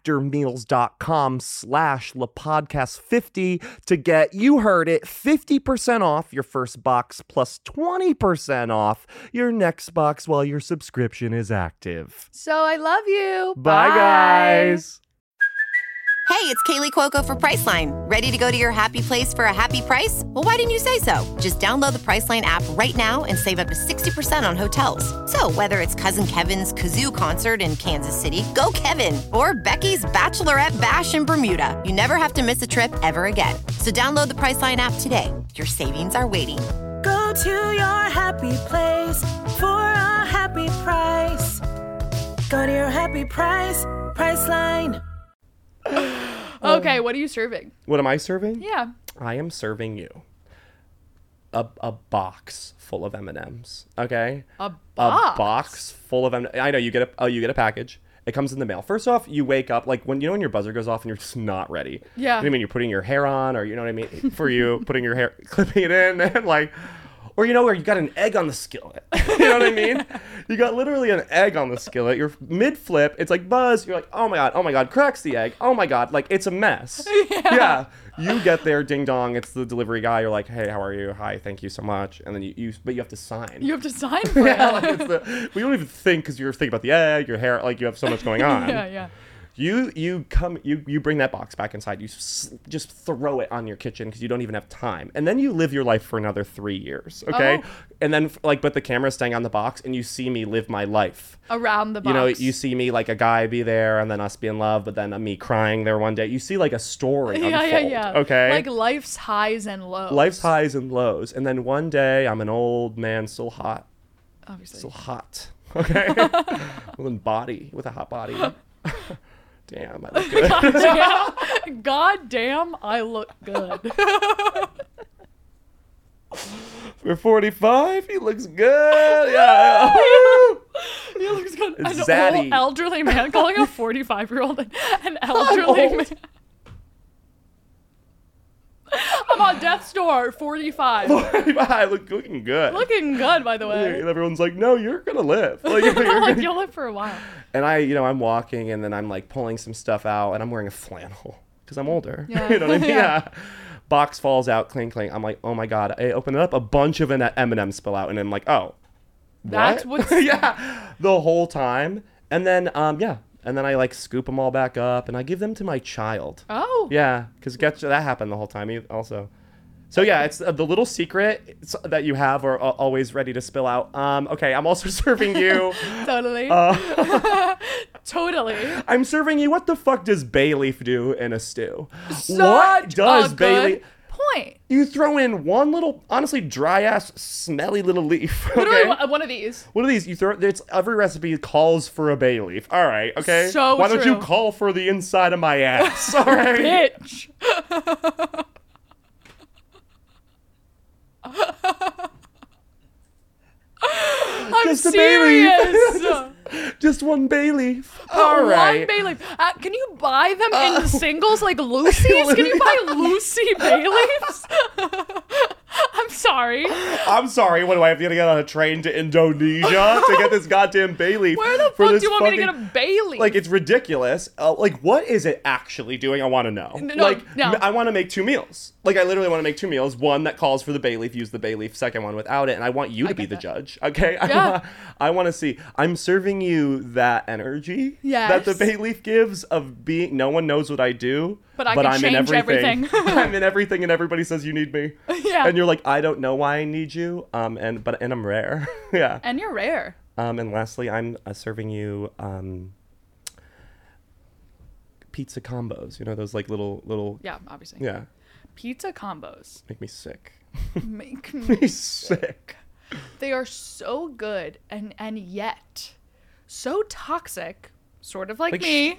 factormeals.com/LaPodcast50 to get, you heard it, 50% off your first box plus 20% off your next box while your subscription is active. So I love you. Bye, guys. Hey, it's Kaylee Cuoco for Priceline. Ready to go to your happy place for a happy price? Well, why didn't you say so? Just download the Priceline app right now and save up to 60% on hotels. So whether it's Cousin Kevin's Kazoo Concert in Kansas City, go Kevin, or Becky's Bachelorette Bash in Bermuda, you never have to miss a trip ever again. So download the Priceline app today. Your savings are waiting. Go to your happy place for a happy price. Go to your happy price, Priceline. Okay, what are you serving? What am I serving? Yeah. I am serving you a box full of M&Ms, okay? A A box full of M&Ms. I know you get a package. It comes in the mail. First off, you wake up like when your buzzer goes off and you're just not ready. Yeah. You know what I mean? You're putting your hair on, or you know what I mean? For you, putting your hair, clipping it in, and like, or where you got an egg on the skillet. You know what I mean? You got literally an egg on the skillet. You're mid flip. It's like buzz. You're like, oh my god, cracks the egg. Oh my god, like it's a mess. Yeah. You get there, ding dong. It's the delivery guy. You're like, hey, how are you? Hi, thank you so much. And then but you have to sign. You have to sign for Yeah, it. like we don't even think because you're thinking about the egg, your hair, like you have so much going on. Yeah. You bring that box back inside. You just throw it on your kitchen because you don't even have time, and then you live your life for another 3 years. Okay, Oh. and then but the camera's staying on the box, and you see me live my life. Around the box. You know, you see me like a guy be there, and then us be in love, but then me crying there one day. You see like a story unfold. Yeah. Okay, Like life's highs and lows. life's highs and lows, and then one day I'm an old man, still hot. Obviously. Still hot. Okay. with a hot body. Damn, I look good. God damn, I look good. For 45, he looks good. Yeah. He looks good. An Zaddy. old elderly man calling a 45-year-old an elderly old. man. I'm on death's door, 45. 45, looking good. Looking good, by the way. And everyone's like, no, you're gonna live. Like, you're Like, gonna- you'll live for a while. And I'm walking, and then I'm like pulling some stuff out, and I'm wearing a flannel because I'm older. Yeah. You know what I mean? Yeah. Yeah. Box falls out, clink, clink. I'm like, oh my god! I open it up, a bunch of M&Ms spill out, and I'm like, oh, That's what? what's... Yeah, the whole time. And then and then I like scoop them all back up, and I give them to my child. Oh. Yeah, because that happened the whole time also. So yeah, it's the little secret that you have are always ready to spill out. Okay, I'm also serving you. Totally. Totally. I'm serving you. What the fuck does bay leaf do in a stew? What Such does a bay good leaf? point. You throw in one little, honestly, dry ass, smelly little leaf. Literally Okay? one of these. One of these, you throw. It's every recipe calls for a bay leaf. All right, okay. So Why don't you true. call for the inside of my ass? All right. Bitch. I'm Just a bay leaf. serious. Just one bay leaf. All right. One bay leaf. Can you buy them in singles like Lucy's? Can you buy Lucy bay leaves? I'm sorry. I'm sorry. What do I have to get on a train to Indonesia to get this goddamn bay leaf? Where the for fuck this do you want me to get fucking- a bay leaf? Like, it's ridiculous. Like, what is it actually doing? I want to know. No. I want to make 2 meals. Like, I literally want to make 2 meals. One that calls for the bay leaf, use the bay leaf. Second one without it. And I want you to be get the that. judge. Okay? Yeah. I want to see. I'm serving you that energy Yes. that the bay leaf gives of being, no one knows what I do. But I can I'm in change everything. I'm in everything, and everybody says you need me. Yeah. And you're like, I don't know why I need you. And I'm rare. Yeah. And you're rare. And lastly, I'm serving you pizza combos. You know, those like little. Yeah, obviously. Yeah. Pizza combos Make me sick. make Make me sick. They are so good and yet so toxic, sort of like me.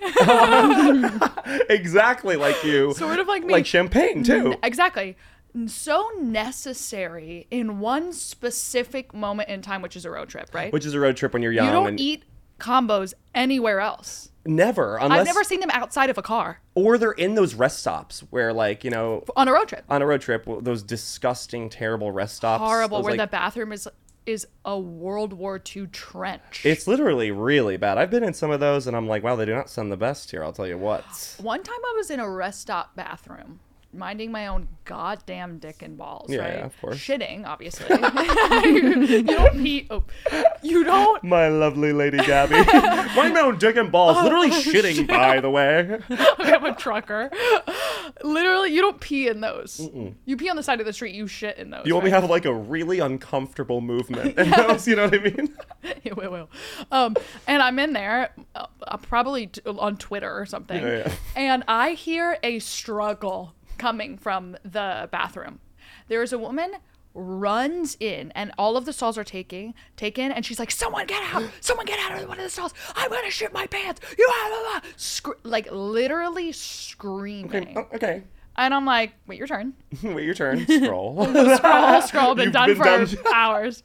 Exactly like you. Sort of like me. Like champagne too. Exactly. So necessary in one specific moment in time, which is a road trip, right? Which is a road trip when you're young. You don't and eat combos anywhere else. never unless I've never seen them outside of a car or they're in those rest stops where like on a road trip. on a road trip those disgusting terrible rest stops. Horrible, those, where like, the bathroom is a World War II trench. It's literally really bad. I've been in some of those and I'm like, wow, they do not send the best here. I'll tell you what. One time I was in a rest stop bathroom, minding my own goddamn dick and balls, Yeah, right? of course. Shitting, obviously. you don't pee. Oh, you don't. My lovely lady Gabby. Mind my own dick and balls. Literally shitting, by the way. I'm a trucker. Literally, you don't pee in those. You pee on the side of the street. You shit in those. You only right? have like a really uncomfortable movement in those, you know what I mean? It will. And I'm in there, probably on Twitter or something, Yeah. and I hear a struggle coming from the bathroom. There is a woman runs in, and all of the stalls are taken, and she's like, "Someone get out! Someone get out of one of the stalls! I'm gonna shit my pants! You blah, blah, blah." Like literally screaming. Okay. And I'm like, "Wait your turn." Wait your turn. Scroll. Scroll, been You've done been for done. hours.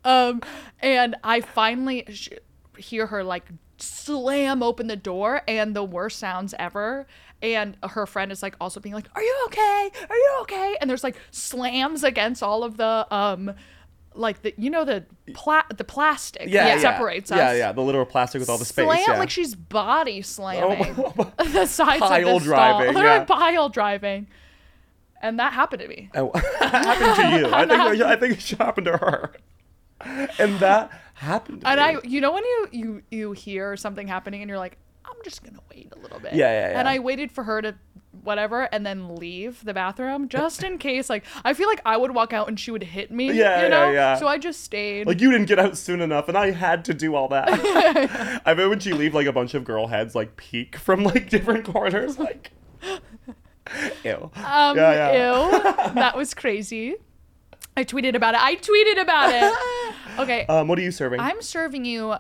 And I finally hear her like slam open the door, and the worst sounds ever. And her friend is like also being like, "Are you okay? Are you okay?" And there's like slams against all of the like the the plastic that separates us. Yeah. The literal plastic with all the space. Slam Yeah. like she's body slamming the sides Pile of the driving, stall. Literally yeah. pile driving. And that happened to me. Oh, happened to you. I think it should happen to her. And that happened to And me. you know when you hear something happening and you're like, I'm just gonna wait a little bit. Yeah. And I waited for her to whatever and then leave the bathroom just in case. Like I feel like I would walk out and she would hit me. Yeah, you know? yeah. So I just stayed. Like, you didn't get out soon enough, and I had to do all that. I bet when she leave, like, a bunch of girl heads, like, peek from, like, different corners, like... Ew. Ew. That was crazy. I tweeted about it. Okay. What are you serving? I'm serving you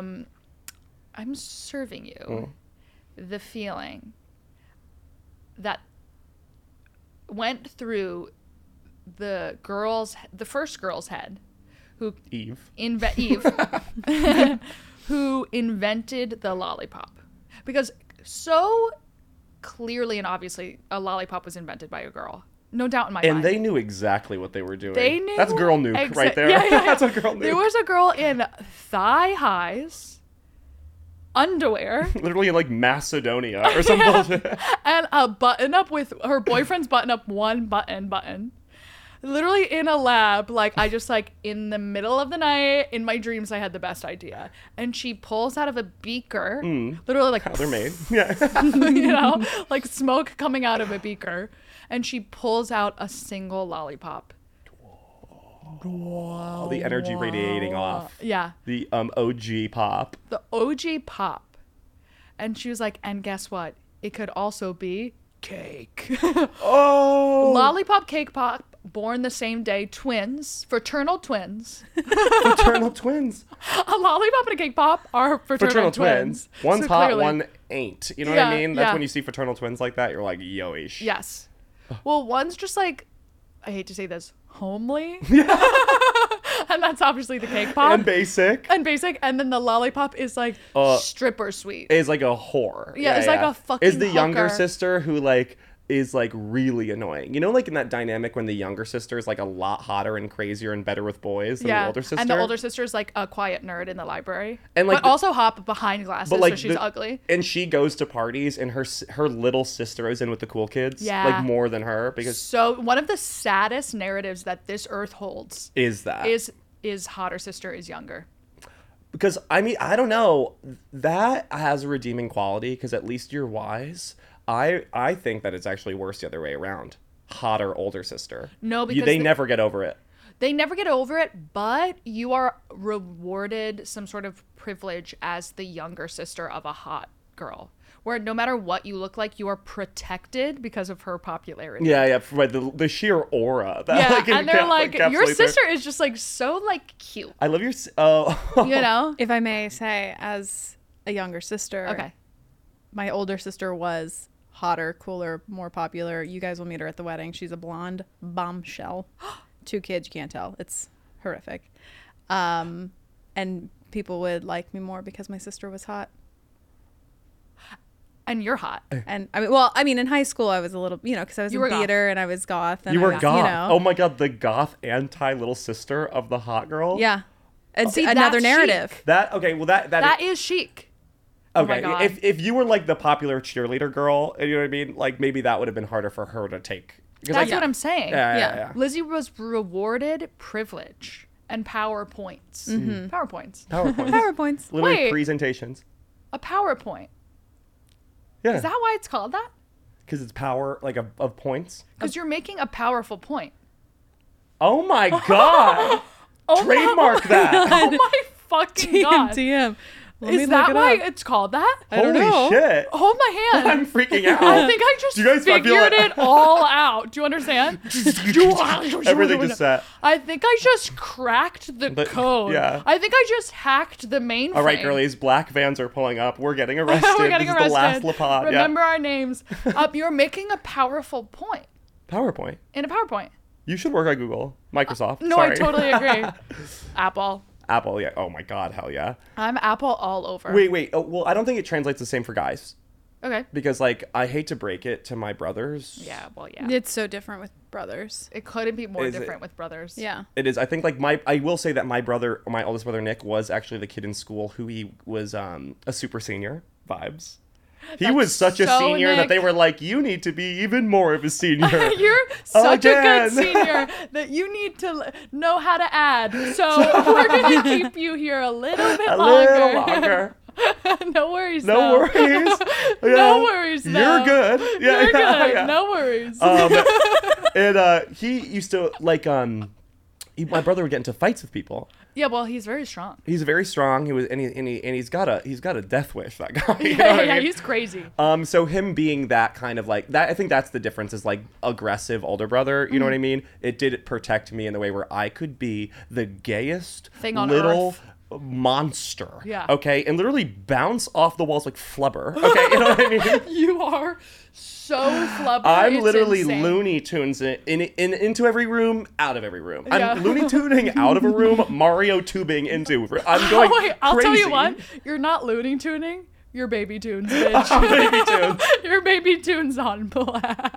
the feeling that went through the first girl's head, who Eve. Eve, who invented the lollipop, because so clearly and obviously a lollipop was invented by a girl. No doubt in my mind. And they knew exactly what they were doing. They knew. That's girl nuke right there. Yeah. That's a girl nuke. There was a girl in thigh highs, underwear, literally in like Macedonia or some bullshit. and a button up with her boyfriend's button up one button. Literally in a lab, like I just like in the middle of the night, in my dreams I had the best idea. And she pulls out of a beaker, literally like How they're made. Yeah. you know, like smoke coming out of a beaker, and she pulls out a single lollipop. All the energy radiating off. Yeah. The OG pop. The OG pop. And she was like, and guess what? It could also be cake. Oh! Lollipop, cake pop, born the same day, twins, fraternal twins. Fraternal twins. A lollipop and a cake pop are fraternal twins. One's So hot, clearly- one ain't. You know what I Yeah, mean? That's yeah. when you see fraternal twins like that, you're like, yo-ish. Yes. Well, one's just like, I hate to say this, homely. And that's obviously the cake pop. And basic. And basic. And then the lollipop is like stripper sweet. Is like a whore. Yeah, it's like a fucking Is the younger hooker. sister who like is like really annoying. You know, like in that dynamic when the younger sister is like a lot hotter and crazier and better with boys than the older sister. And the older sister is like a quiet nerd in the library. And, like, but also hop behind glasses, so she's ugly. And she goes to parties, and her little sister is in with the cool kids. Yeah. Like more than her, because So one of the saddest narratives that this earth holds is that is hotter sister is younger. because I mean I don't know, that has a redeeming quality because at least you're wise. I think that it's actually worse the other way around. Hotter older sister. No, because they never get over it. They never get over it, but you are rewarded some sort of privilege as the younger sister of a hot girl, where no matter what you look like, you are protected because of her popularity. Yeah, right. The sheer aura. That, Yeah, like, and they're like, your encapsulates her. sister is just like so like cute, I love your. Oh. you know? If I may say, as a younger sister, Okay. my older sister was hotter, cooler, more popular. You guys will meet her at the wedding. She's a blonde bombshell. 2 kids, you can't tell. It's horrific. And people would like me more because my sister was hot. And you're hot. And I mean, in high school, I was a little, because I was You were in theater and I was goth. And You I were was, goth. Oh my god, the goth anti little sister of the hot girl. Yeah. And See, another that's narrative. chic. That okay. Well, That is chic. Oh my okay. God. If you were like the popular cheerleader girl, you know what I mean? Like maybe that would have been harder for her to take. That's what I'm saying. Yeah. Lizzie was rewarded privilege and PowerPoints. Mm-hmm. PowerPoints. PowerPoint. PowerPoints. Literally Wait. presentations. A PowerPoint. Yeah. Is that why it's called that? Because it's power like of points. Because you're making a powerful point. Oh my god. Trademark that. Oh my fucking god. TM. Let me Is look that it why up. it's called that? I don't Holy know. shit. Hold my hand. I'm freaking out. I think I just Do you guys feel figured like- it all out. Do you understand? Everything just set. I think I just cracked the code. yeah. I think I just hacked the mainframe. All right, girlies. Black vans are pulling up. We're getting arrested. We're getting this arrested. is the last Lapod. Remember our names. You're making a powerful point Yeah. PowerPoint. in a PowerPoint. You should work at Google. Microsoft. No, Sorry. I totally agree. Apple. Apple. Yeah. Oh my god. Hell yeah. I'm Apple all over. Wait. Oh, well, I don't think it translates the same for guys Okay. because like I hate to break it to my brothers. Yeah, well, yeah. It's so different with brothers. It couldn't be more Is it? different with brothers. Yeah. It is. I think like I will say that my oldest brother Nick was actually the kid in school who he was a super senior vibes. He was such a so senior that Nick. they were like, you need to be even more of a senior. You're such a Again. good senior that you need to know how to add. So we're going to keep you here a little bit a longer. little longer. No worries, No though. worries. No Yeah. worries, though. You're good. Yeah, You're yeah, good. yeah. No worries. And he used to like my brother would get into fights with people. yeah, well, he's very strong. He's very strong. He was and he's got a death wish, that guy. You Yeah, know what I yeah, mean? he's crazy. So him being that kind of like that, I think that's the difference is like aggressive older brother. You know what I mean? It did protect me in the way where I could be the gayest Thing on little earth. monster. Yeah. Okay, and literally bounce off the walls like flubber. Okay, you know what I mean? You are so flubber. I'm it's literally insane. Looney Tunes into every room, out of every room. Yeah. I'm Looney Tuning out of a room, Mario tubing into. I'm going Oh, wait, I'll tell you crazy. what. You're not Looney Tuning. You're Baby Tunes, bitch. Baby Tunes. You're Baby Tunes on blast.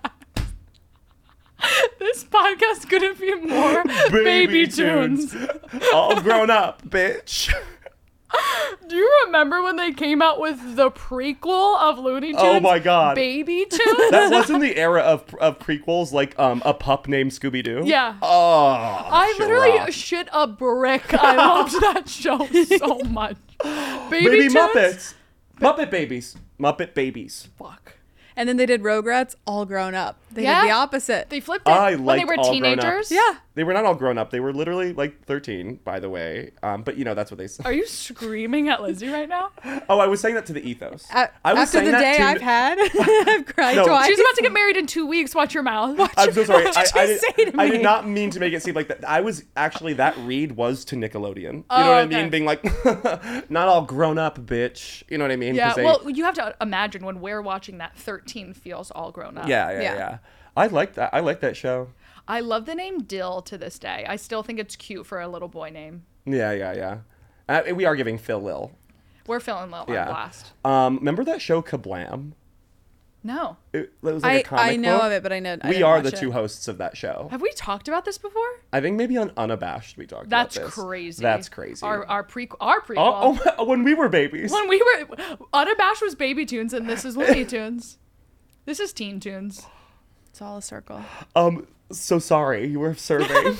This podcast couldn't be more Baby Tunes. All grown up, bitch. Do you remember when they came out with the prequel of Looney Tunes? Oh my God. Baby Tunes? That wasn't the era of prequels like A Pup Named Scooby-Doo? Yeah. Oh, I shit literally rocked. shit a brick. I loved that show so much. Baby Tunes? Muppets. Muppet Babies. Muppet Babies. Fuck. And then they did Rugrats all grown up. They Yeah. did the opposite. They flipped it I when they liked were all grown up. teenagers. Yeah. They were not all grown up. They were literally like 13, by the way. But you know, that's what they said. Are you screaming at Lizzie right now? Oh, I was saying that to the ethos. I was After saying the that day to I've had, I've cried No. twice. She's about to get married in 2 weeks. Watch your mouth. I'm so sorry. What did you say to I me? did not mean to make it seem like that. I was actually, that read was to Nickelodeon. You know Oh, what I okay. mean? Being like, not all grown up, bitch. You know what I mean? Yeah, 'Cause they- well, you have to imagine when we're watching that 13 feels all grown up. yeah. I like that. I like that show. I love the name Dill to this day. I still think it's cute for a little boy name. Yeah. We are giving Phil Lil. We're feeling Lil on Yeah. blast. Remember that show Kablam? No. It was like a comic I know book. of it, but I know. We are the two hosts of that show. Have we talked about this before? I think maybe on Unabashed we talked That's about this. crazy. That's crazy. Our prequel. Oh, when we were babies. When we were Unabashed was Baby Tunes and this is Looney Tunes. This is Teen Tunes. It's all a circle. So sorry, you were serving.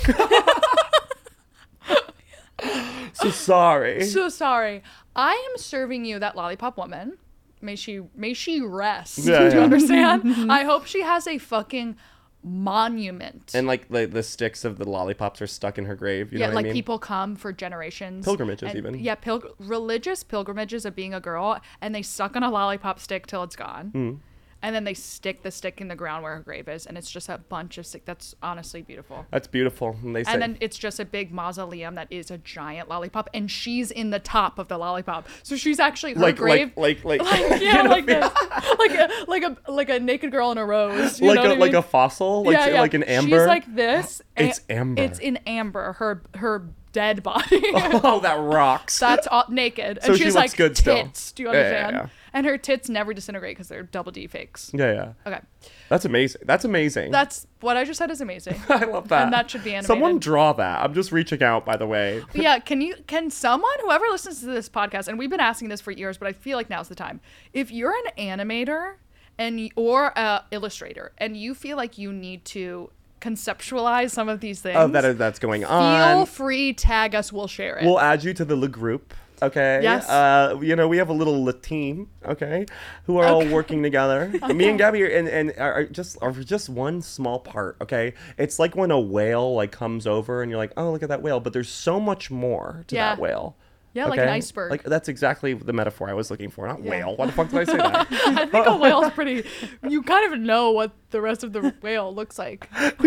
So sorry. So sorry. I am serving you that lollipop woman. May she rest. Yeah, Do you yeah. understand? I hope she has a fucking monument. And like the sticks of the lollipops are stuck in her grave. You know what like I mean? people come for generations. Pilgrimages and- even. Yeah, religious pilgrimages of being a girl, and they suck on a lollipop stick till it's gone. Mm. And then they stick the stick in the ground where her grave is, and it's just a bunch of stick. That's honestly beautiful. That's beautiful. And they say, And then it's just a big mausoleum that is a giant lollipop, and she's in the top of the lollipop. So she's actually her grave, like yeah, you know, like this, like a naked girl in a rose, you know what I like mean? a fossil, like yeah. like an amber. She's like this. It's and amber. It's in amber. Her dead body. Oh, that rocks. That's all naked, So and she she's looks like good still. tits. Do you Yeah, yeah, understand? yeah. And her tits never disintegrate because they're double D fakes. Yeah. Okay, That's amazing. That's amazing. that's what I just said is amazing. I love that. And that should be animated. Someone draw that. I'm just reaching out, by the way. Yeah, can someone, whoever listens to this podcast, and we've been asking this for years, but I feel like now's the time. If you're an animator or a illustrator and you feel like you need to conceptualize some of these things, That's going feel on. free, tag us, we'll share it. We'll add you to the group. Okay. Yes. We have a little team. Okay. Who are all working together. Me and Gabby are just one small part. Okay. It's like when a whale like comes over and you're like, oh, look at that whale, but there's so much more to that whale. Yeah, like an iceberg. Like that's exactly the metaphor I was looking for. Not whale. Why the fuck did I say that? I think a whale's pretty. You kind of know what the rest of the whale looks like.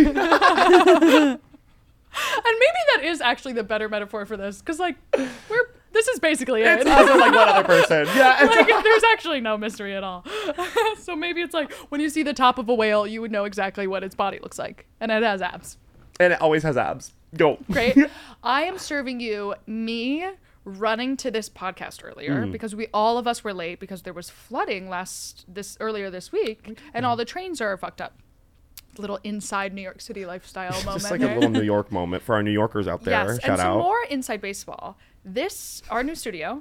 And maybe that is actually the better metaphor for this, because like this is basically it. It's us and like one other person. Yeah. Like there's actually no mystery at all. So maybe it's like when you see the top of a whale, you would know exactly what its body looks like, and it has abs. And it always has abs. Go. Great. I am serving you me running to this podcast earlier because all of us were late because there was flooding earlier this week, and all the trains are fucked up. Little inside New York City lifestyle moment. Just like there. a little New York moment for our New Yorkers out there. Yes, Shout and some out. more inside baseball. Our new studio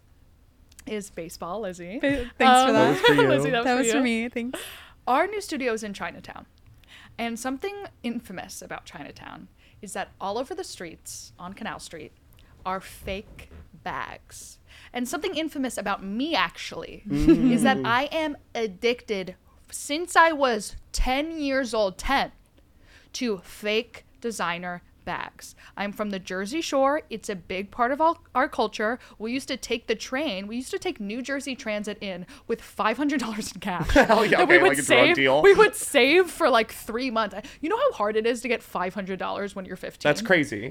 is baseball, Lizzie. Thanks for that. That was for you. Lizzie, that That was was for for you. me. Thanks. Our new studio is in Chinatown. And something infamous about Chinatown is that all over the streets on Canal Street are fake bags. And something infamous about me, actually, is that I am addicted since I was 10 years old, 10, to fake designer bags. I'm from the Jersey Shore. It's a big part of our culture. We used to take the train. We used to take New Jersey Transit in with $500 in cash. Hell yeah, that we okay, would like a drug save. deal. We would save for like 3 months. You know how hard it is to get $500 when you're 15? That's crazy.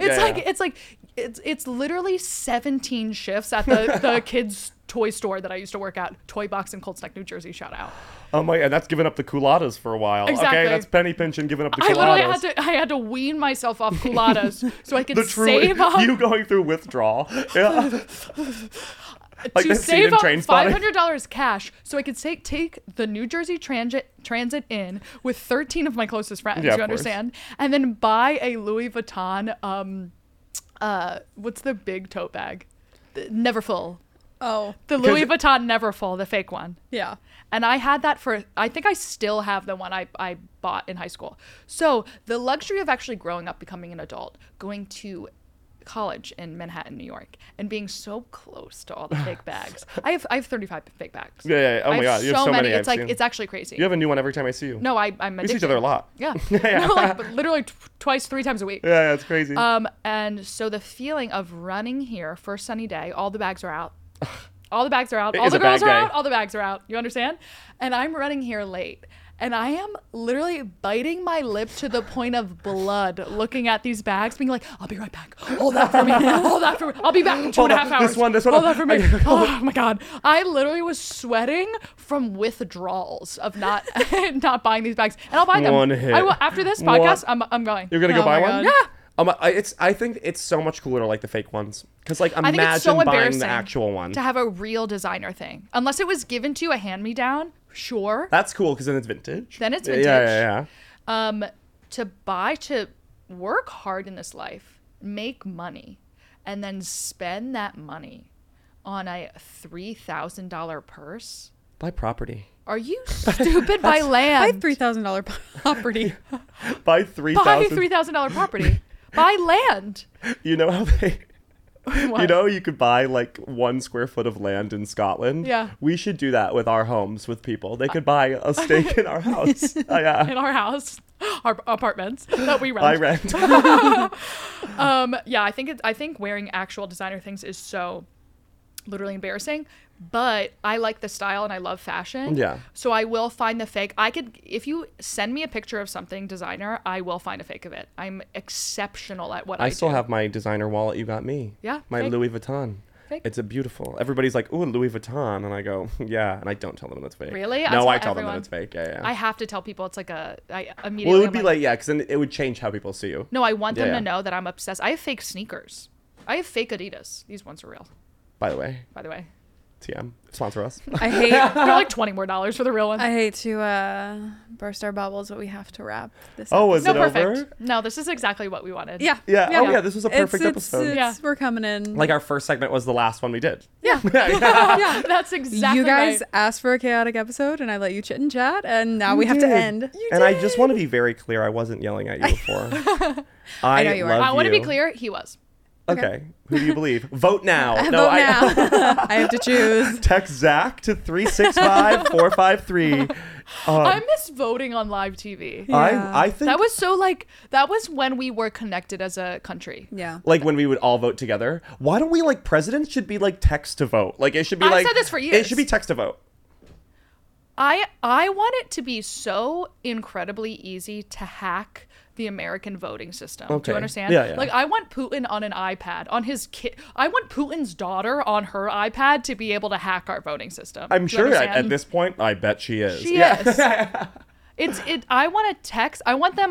It's literally 17 shifts at the kids' toy store that I used to work at, Toy Box in Colts Neck, New Jersey. Shout out. Oh my, and that's giving up the culottes for a while. Exactly. Okay, that's penny pinching, giving up the I culottes. literally had to wean myself off culottes so I could the true, save up. you going through withdrawal. Yeah. Like to that scene save in up Trainspotting. $500 cash so I could take the New Jersey Transit in with 13 of my closest friends, Yeah, you of course. understand? And then buy a Louis Vuitton, what's the big tote bag? Neverfull. Oh, The Louis Vuitton Neverfull, the fake one. yeah. And I had that I think I still have the one I bought in high school. So the luxury of actually growing up, becoming an adult, going to college in Manhattan, New York, and being so close to all the fake bags. I have 35 fake bags. Yeah. Oh I my God, you have so many. It's I've seen. it's actually crazy. You have a new one every time I see you. No, I'm addicted. We see each other a lot. Yeah. Yeah. No, like, but literally twice, 3 times a week. Yeah, it's crazy. And so the feeling of running here, first sunny day, all the bags are out. All the bags are out. It All is the a bag girls are day. out. All the bags are out. You understand? And I'm running here late. And I am literally biting my lip to the point of blood looking at these bags, being like, I'll be right back. Hold that for me. Hold that for me. I'll be back in 2.5 hours. This one. Hold that for me. Oh my God. I literally was sweating from withdrawals of not buying these bags. And I'll buy them. One hit. I will, after this podcast, I'm going. You're gonna go Oh buy my one? God. Yeah. I think it's so much cooler like the fake ones, because like I think it's so imagine buying embarrassing the actual one. to have a real designer thing. Unless it was given to you, a hand-me-down, sure. That's cool because then it's vintage. Then it's vintage. Yeah. To work hard in this life, make money, and then spend that money on a $3,000 purse. Buy property. Are you stupid? Buy Buy land. $3,000 property. Buy 3,000. Buy $3,000 property. Buy land. You know how they. What? You know, you could buy like 1 square foot of land in Scotland. Yeah. We should do that with our homes with people. They could buy a stake in our house. Yeah. In our house, our apartments that we rent. I rent. Yeah, I think wearing actual designer things is so literally embarrassing, but I like the style and I love fashion. Yeah. So I will find the fake. If you send me a picture of something designer, I will find a fake of it. I'm exceptional at what I do. I still have my designer wallet you got me. Yeah, My fake. Louis Vuitton. Fake. It's a beautiful. Everybody's like, "Ooh, Louis Vuitton," and I go, "Yeah," and I don't tell them it's fake. Really? No, I tell tell them that everyone. it's fake. Yeah. I have to tell people it's like I immediately. Well, it would I'm be like, yeah, because then it would change how people see you. No, I want them Yeah. to know that I'm obsessed. I have fake sneakers. I have fake Adidas. These ones are real, By the way, by the way. TM, sponsor us. I hate They're like $20 more for the real one. I hate to burst our bubbles, but we have to wrap this Oh, up. is No, it perfect. over? No, this is exactly what we wanted. Yeah. Yeah. Oh, yeah. This was a perfect episode. Yeah. We're coming in. Like our first segment was the last one we did. Yeah. Yeah. That's exactly you guys right. asked for a chaotic episode, and I let you chit and chat, and now we have to did. end. And I just want to be very clear. I wasn't yelling at you before. I know you love weren't. I want to be you. clear. He was. Okay. Who do you believe? Vote now. Vote now. I have to choose. Text Zach to 365-453. I miss voting on live TV. I think That was so that was when we were connected as a country. Yeah. like when we would all vote together. Why don't we like presidents should be like text to vote? Like it should be I've like said this for It years. should be text to vote. I want it to be so incredibly easy to hack the American voting system. Do Okay. you understand? Yeah, yeah. Like I want Putin on an iPad, on his kid. I want Putin's daughter on her iPad to be able to hack our voting system. I'm Do you sure at understand? this point, I bet she is. She is. I want a text. I want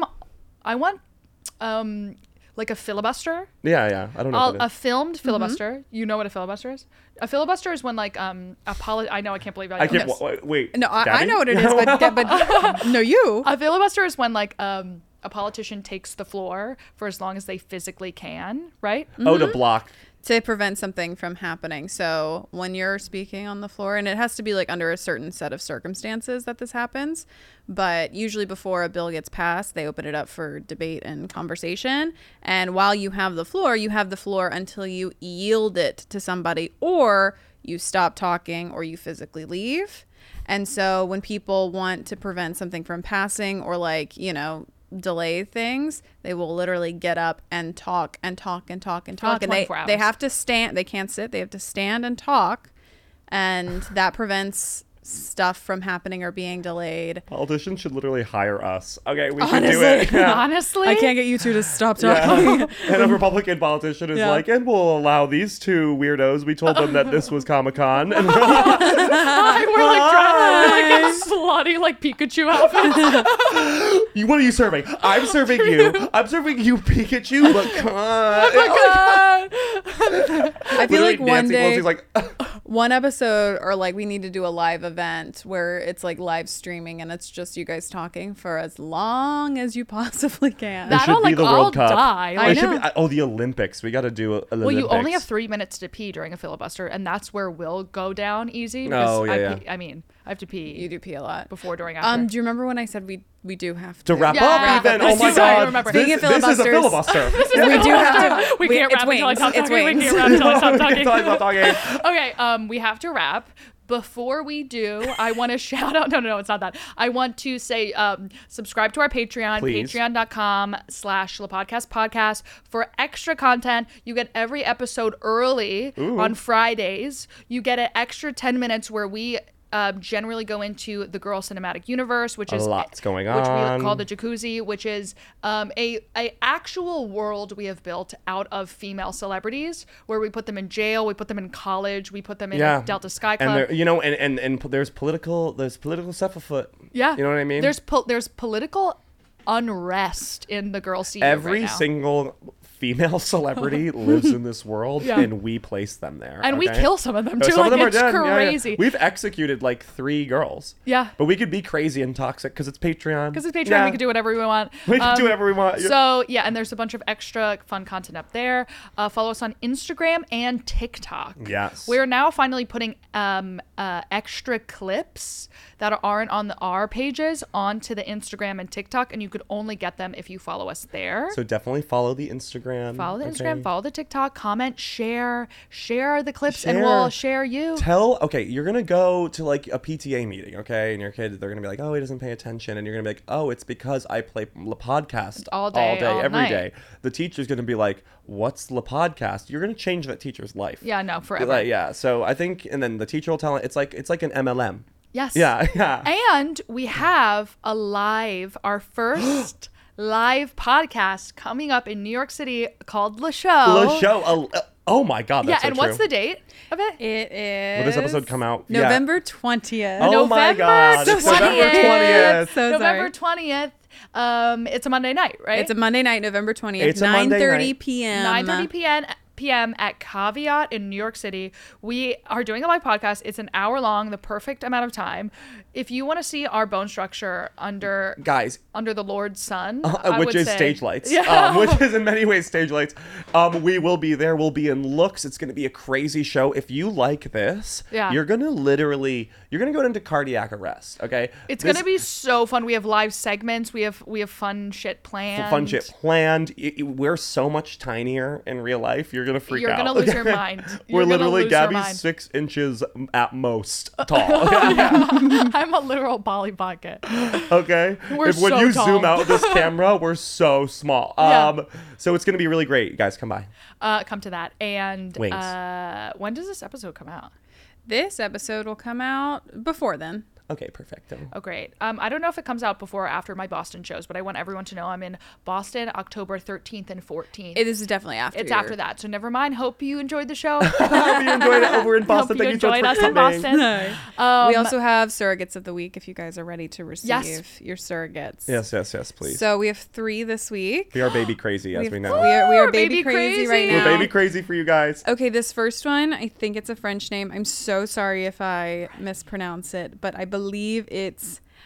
like a filibuster. Yeah. I don't know. What that A is. filmed filibuster. You know what a filibuster is? A filibuster is when like I know I can't believe I I know can't. this. Wait. No, I Daddy? know what it is, but no, you. A filibuster is when like a politician takes the floor for as long as they physically can, right? Oh, to block. To prevent something from happening. So when you're speaking on the floor, and it has to be like under a certain set of circumstances that this happens, but usually before a bill gets passed, they open it up for debate and conversation. And while you have the floor until you yield it to somebody, or you stop talking, or you physically leave. And so when people want to prevent something from passing, or like, delay things, they will literally get up and talk and talk and talk and talk. And 24 they hours. have to stand. They can't sit. They have to stand and talk. And that prevents stuff from happening or being delayed. Politicians should literally hire us. Okay, we should Honestly. do it. Yeah. Honestly, I can't get you two to stop talking. Yeah. And a Republican politician is Yeah. like, and we'll allow these two weirdos. We told them that this was Comic-Con. And we're like dressed like in slutty like Pikachu outfits. what are you serving? I'm serving you. I'm serving you, Pikachu. But I feel like one Nancy day, Pelosi's like, one episode, or like we need to do a live event where it's like live streaming and it's just you guys talking for as long as you possibly can. It should That'll be like the all World Cup. die. It Like, should be, the Olympics. We got to do Olympics. well, you only have 3 minutes to pee during a filibuster, and that's where we'll go down easy. Because Oh, yeah, I mean, I have to pee. You do pee a lot. Before, during, after. Do you remember when I said we do have To wrap Yeah, up, wrap even. up. Oh my Sorry, I God. remember. This, Speaking of this is a filibusters- filibuster. we do have to. We can't it's wrap until I wings. stop It's talking. We wings. can't wrap until I stop talking. Until I stop talking. Okay, we have to wrap. Before we do, I want to shout out. No, it's not that. I want to say, subscribe to our Patreon, Please. patreon.com/LaPodcastPodcast for extra content. You get every episode early on Fridays. You get an extra 10 minutes where we generally go into the Girl Cinematic Universe, which is lot's going which on. we call the Jacuzzi, which is a actual world we have built out of female celebrities, where we put them in jail, we put them in college, we put them in Delta Sky Club. And there, you know, and there's political stuff afoot. Yeah. You know what I mean? There's political unrest in the girl scene Every right now. single female celebrity lives in this world, Yeah. and we place them there. And we okay? kill some of them too. Some of Like, them it's are dead. Yeah, yeah. crazy. We've executed like 3 girls. Yeah. But we could be crazy and toxic because it's Patreon. Because it's Patreon, Yeah. we can do whatever we want. We can do whatever we want. So, yeah, and there's a bunch of extra fun content up there. Follow us on Instagram and TikTok. Yes. We're now finally putting extra clips that aren't on our pages onto the Instagram and TikTok, and you could only get them if you follow us there. So definitely follow the Instagram. Follow the okay? Instagram, follow the TikTok, comment, share the clips, and Share. we'll share you. Okay, you're gonna go to like a PTA meeting, okay, and your kid, they're gonna be like, oh, he doesn't pay attention, and you're gonna be like, oh, it's because I play La Podcast All day, all every night. day. The teacher's gonna be like, what's La Podcast? You're gonna change that teacher's life. Yeah, no, forever. Like, yeah. So I think, and then the teacher will tell it. It's like an MLM. Yes. Yeah. And we have our first live podcast coming up in New York City called Le Show. The show. Oh my God. That's and so what's true. the date of it? It is. Will this episode come out? Yeah. November 20th. Oh my God. It's November 20th. So November sorry. 20th. It's a Monday night, right? It's a Monday night, November 20th. It's a Monday 9:30 night. p.m. 9:30 p.m. at Caveat in New York City. We are doing a live podcast. It's an hour long, the perfect amount of time. If you want to see our bone structure under the Lord's sun, I which would is say- stage lights, Yeah. which is in many ways stage lights. We will be there. We'll be in looks. It's going to be a crazy show. If you like this, Yeah. you're going to go into cardiac arrest. Okay, It's gonna be so fun. We have live segments. We have fun shit planned. fun shit planned. We're so much tinier in real life. You're gonna freak You're out. gonna lose your mind. We're You're gonna literally lose your Gabby's mind. 6 inches at most tall. I'm a literal Polly Pocket. Okay. We're when so you tall. zoom out this camera, we're so small. Yeah. So it's gonna be really great. You guys, come by. Come to that. And Wings. when does this episode come out? This episode will come out before then. Okay, perfecto. Oh, great. I don't know if it comes out before or after my Boston shows, but I want everyone to know I'm in Boston October 13th and 14th. It is definitely after. It's after that, so never mind. Hope you enjoyed the show. Hope you enjoyed it over in Boston. Hope you Thank you so enjoyed much us for in coming. Boston. We also have surrogates of the week if you guys are ready to receive Yes. your surrogates. Yes, please. So we have 3 this week. We are baby crazy, as we know. We are Woo, baby baby crazy crazy. right now. We're baby crazy for you guys. Okay, this first one, I think it's a French name. I'm so sorry if I mispronounce it, but I believe it's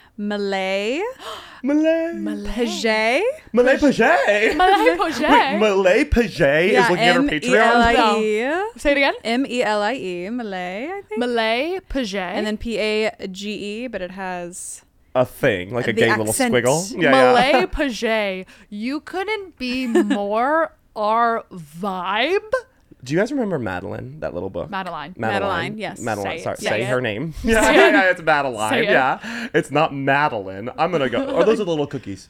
Malay Malay. Paget. Malay Paget. Malay Paget. Wait, Malay Paget is looking at her Patreon. M-E-L-I-E. Say it again. M-E-L-I-E. Malay, I think. Malay Paget. And then P-A-G-E, but it has... A thing, like a The gay little accent. squiggle. Yeah, Malay yeah. Paget. You couldn't be more our vibe. Do you guys remember Madeline, that little book? Madeline. Madeline, yes. Madeline, Say it. sorry. Say Say it. her name. Yeah, it's Madeline. Say it. Yeah. It's not Madeline. I'm going to go. Or those are the little cookies.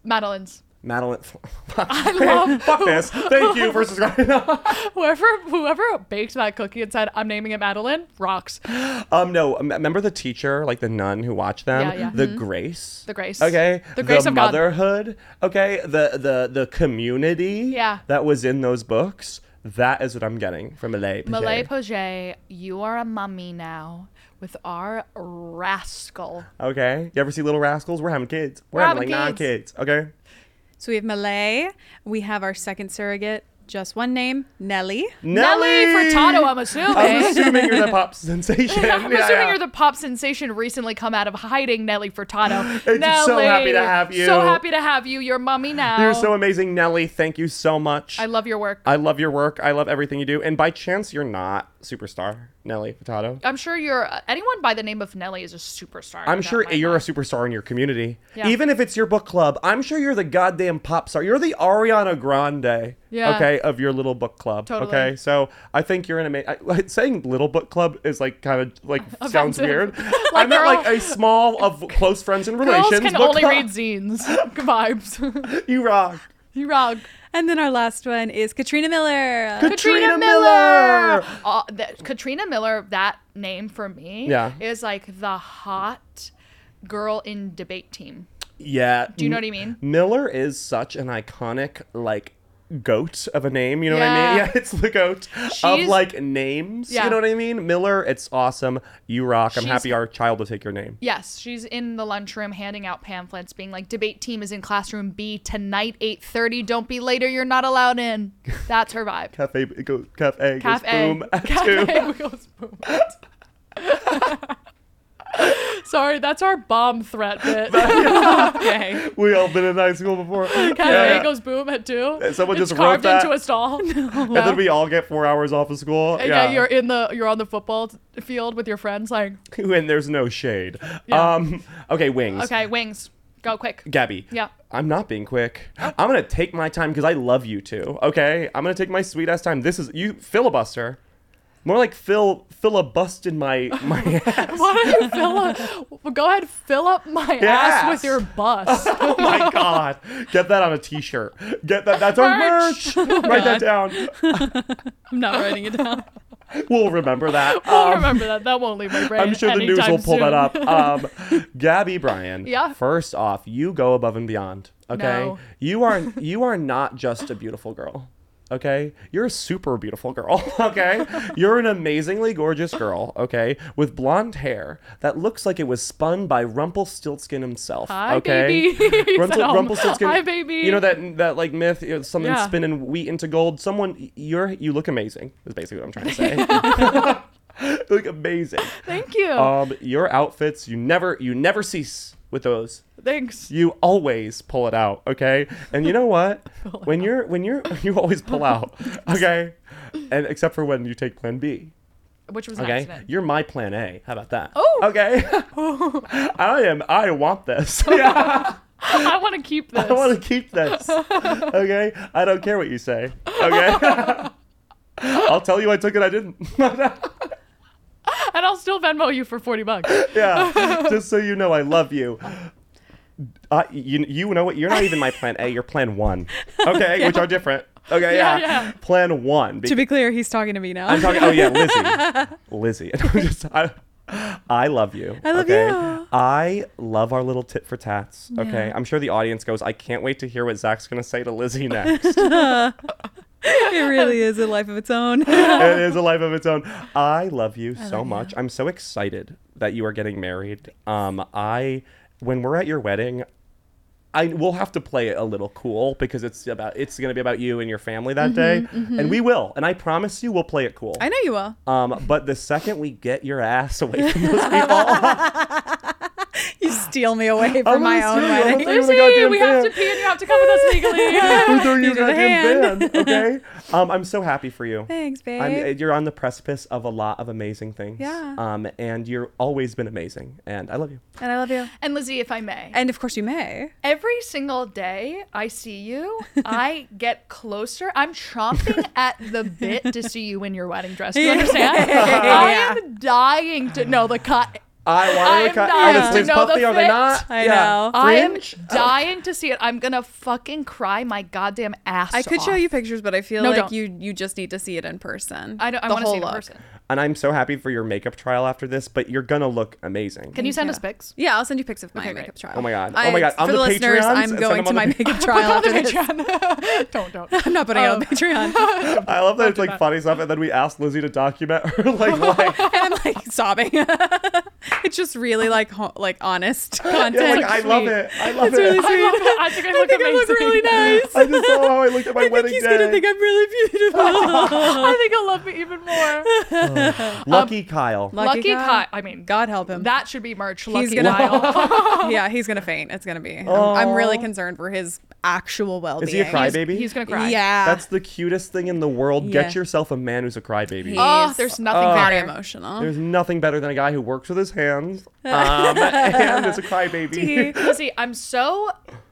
Madeline's. Madeline. love- Fuck this. Thank you for subscribing. Whoever baked that cookie and said, I'm naming it Madeline, rocks. No, remember the teacher, like the nun who watched them? Yeah, yeah. The grace. The grace. Okay. The grace of God. motherhood. Okay. The community. Yeah. That was in those books. That is what I'm getting from Malay Page. Malay Page, you are a mummy now with our rascal. Okay. You ever see Little Rascals? We're having kids. We're having like 9 kids. Okay. So we have Malay. We have our second surrogate, just one name, Nelly. Nelly Furtado, I'm assuming. I'm assuming you're the pop sensation. I'm assuming you're the pop sensation recently come out of hiding, Nelly Furtado. It's Nelly, so happy to have you. So happy to have you. You're mummy now. You're so amazing, Nelly. Thank you so much. I love your work. I love your work. I love everything you do. And by chance, you're not superstar, Nelly Furtado. I'm sure you're anyone by the name of Nelly is a superstar. I'm in sure my you're a mind. superstar in your community. Yeah. Even if it's your book club, I'm sure you're the goddamn pop star. You're the Ariana Grande, Yeah. okay, of your little book club. Totally. Okay, so I think you're an amazing. Saying little book club is like kind of like sounds Offensive. weird. Like, I meant girl- like a small of close friends and Girls relations. can book only club. read zines. Vibes. You rock. You rock. And then our last one is Katrina Miller. Katrina Miller. Katrina Miller, that name for me Yeah. is like the hot girl in debate team. Yeah. Do you know what I mean? Miller is such an iconic like goat of a name, you know what I mean? Yeah. Yeah, it's the goat of She's- like names. Yeah. You know what I mean? Miller, it's awesome. You rock. I'm She's- happy our child will take your name. Yes, she's in the lunchroom handing out pamphlets, being like, "Debate team is in classroom B tonight, 8:30. Don't be later. You're not allowed in." That's her vibe. Cafe goes boom Cafe at 2. goes boom. Sorry, that's our bomb threat bit. Okay. We all been in high school before. Cafe goes boom at 2. Someone It's just wrote carved that. into a stall. And then we all get 4 hours off of school. Yeah, you're on the football field with your friends, like, And there's no shade. Yeah. Okay, wings. okay, wings, go quick. Gabby. Yeah. I'm not being quick. I'm going to take my time because I love you too. Okay? I'm going to take my sweet ass time. This is you filibuster. More like filibusting my ass. Why don't you go ahead, fill up my ass with your bus. Oh my god. Get that on a t-shirt. Get that. That's our Merch. merch. Write that down. I'm not writing it down. We'll remember that. I'll remember that. That won't leave my brain. I'm sure the news anytime will pull that soon. up. Gabby Bryan. Yeah. First off, you go above and beyond. Okay. No. You are not just a beautiful girl. Okay, you're a super beautiful girl. Okay, you're an amazingly gorgeous girl. Okay, with blonde hair that looks like it was spun by Rumpelstiltskin himself. Hi, okay, baby. He's at home. Rumpelstiltskin. Hi, baby. You know that like myth, something Yeah. spinning wheat into gold. You look amazing. Is basically what I'm trying to say. You look amazing. Thank you. Your outfits, you never cease with those. Thanks. You always pull it out, okay? And you know what? When you always pull out, okay? And except for when you take plan B. Which was an Okay? accident. You're my plan A. How about that? Oh. Okay. I want this. Yeah. I want to keep this. I want to keep this. Okay? I don't care what you say. Okay? I'll tell you I took it, I didn't. And I'll still Venmo you for $40. Yeah. Just so you know, I love you. You know what? You're not even my plan A. You're plan 1. Okay? Which are different. Okay? Yeah, Yeah. yeah. Plan 1. To be clear, he's talking to me now. I'm talking. Oh yeah, Lizzie. I love you. I love okay? you. I love our little tit for tats. Okay. Yeah. I'm sure the audience goes, I can't wait to hear what Zach's gonna say to Lizzie next. It really is a life of its own. It is a life of its own. I love you so much. I'm so excited that you are getting married. When we're at your wedding, we'll have to play it a little cool because it's going to be about you and your family that day, and we will. And I promise you, we'll play it cool. I know you will. But the second we get your ass away from those people, You steal me away from my gonna own steal you. wedding. You're the Lizzie, goddamn we have fan. to pee and you have to come with us legally. we're throwing you You did a goddamn fan. Okay. I'm so happy for you. Thanks, babe. You're on the precipice of a lot of amazing things. Yeah. And you've always been amazing, and I love you. And I love you. And Lizzie, if I may. And of course you may. Every single day I see you, I get closer. I'm chomping at the bit to see you in your wedding dress. Do you understand? I am dying to know the cut. Are the sleeves puffy? Are they not? I know. I am Fringe? dying to see it. I'm gonna fucking cry my goddamn ass I could show off. you pictures, but I feel No, like don't. you just need to see it in person. I want to see it in person. And I'm so happy for your makeup trial after this, but you're gonna look amazing. Can you send us pics? Yeah, I'll send you pics of my Okay, makeup great. trial. Oh my God. I- Oh my God. On For the the listeners, Patreons, I'm send going them to on my the- makeup trial after this. don't. I'm not putting it on Patreon. I love that it's like funny stuff, and then we asked Lizzie to document her like life. And I'm like sobbing. It's just really like honest content. Yeah, like, I love it. I love it. really I love it. I think I look amazing. I look really nice. I just saw how I looked at my wedding He's day. gonna think I'm really beautiful. I think he'll love me even more. Lucky Kyle. Lucky Kyle. I mean, God help him. that should be merch. Lucky gonna- Kyle. Yeah, he's gonna faint. It's gonna be. I'm really concerned for his actual well-being. Is he a crybaby? He's gonna cry. Yeah. That's the cutest thing in the world. Yeah. Get yourself a man who's a crybaby. Oh, there's nothing very better. emotional. There's nothing better than a guy who works with his hands and is a crybaby. Lizzie, I'm so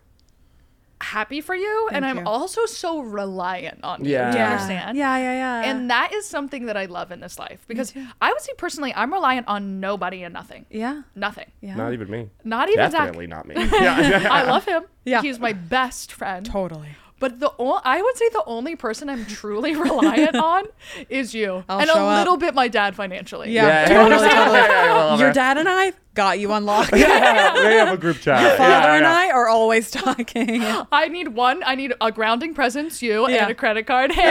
happy for you, and I'm you. also so reliant on you. Yeah. Do you Yeah. understand? Yeah. And that is something that I love in this life, because I would say personally, I'm reliant on nobody and nothing. yeah. Nothing. Yeah. Not even me. Not even Definitely Zach. not me. Yeah. I love him. Yeah. He's my best friend. Totally. But I would say the only person I'm truly reliant on is you. I'll and show a up. little bit my dad financially. Yeah. Yeah. Your dad and I got you on lock. Yeah, we have a group chat. Father and Yeah. I are always talking. I need a grounding presence, you, Yeah. and a credit card. Hey!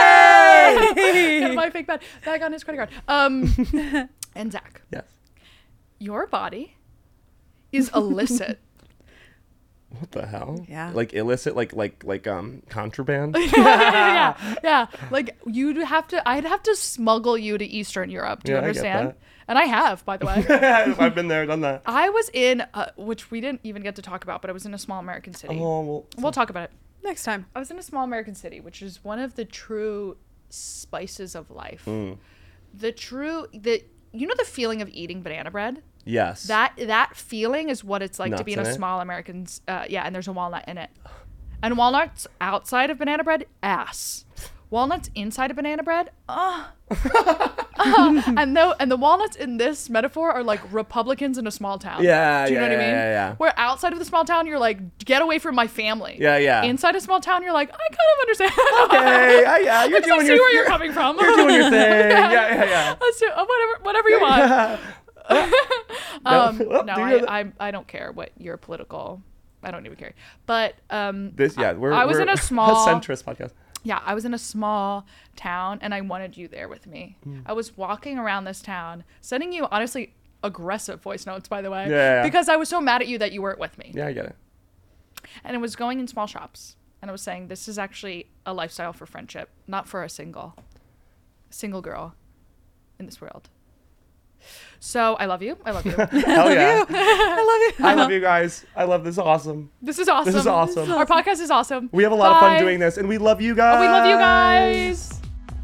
Get my fake bag on his credit card. And Zach, Yes. your body is illicit. What the hell? Yeah. Like illicit, like contraband. yeah. Like I'd have to smuggle you to Eastern Europe. Do you Yeah, I get understand? that. And I have, by the way. I've been there, done that. I was in, which we didn't even get to talk about, but I was in a small American city. Oh, well, We'll talk about it. Next time. I was in a small American city, which is one of the true spices of life. Mm. You know the feeling of eating banana bread? yes. That feeling is what it's like to Nuts be in in a it? small American, and there's a walnut in it. And walnuts outside of banana bread, ass. Walnuts inside of banana bread, and the walnuts in this metaphor are like Republicans in a small town. Yeah, Do you know yeah, what I mean? yeah. Where outside of the small town, you're like, get away from my family. Yeah. Inside a small town, you're like, I kind of understand. Okay, yeah, you're I doing see your where you're coming from. You're doing your thing. Yeah. Let's do whatever you want. Well, No, do you- I don't care what your political. I don't even care. But we're I was in a small centrist podcast. Yeah, I was in a small town and I wanted you there with me. I was walking around this town, sending you honestly aggressive voice notes, by the way, Yeah. because I was so mad at you that you weren't with me. Yeah, I get it. And it was going in small shops, and I was saying this is actually a lifestyle for friendship, not for a single girl in this world. So I love you. I love you. Hell yeah. I love you. I love you guys. I love this. Awesome. This is awesome. This is awesome. Our podcast is awesome. We have a lot of fun Bye. doing this, and we love you guys. We love you guys.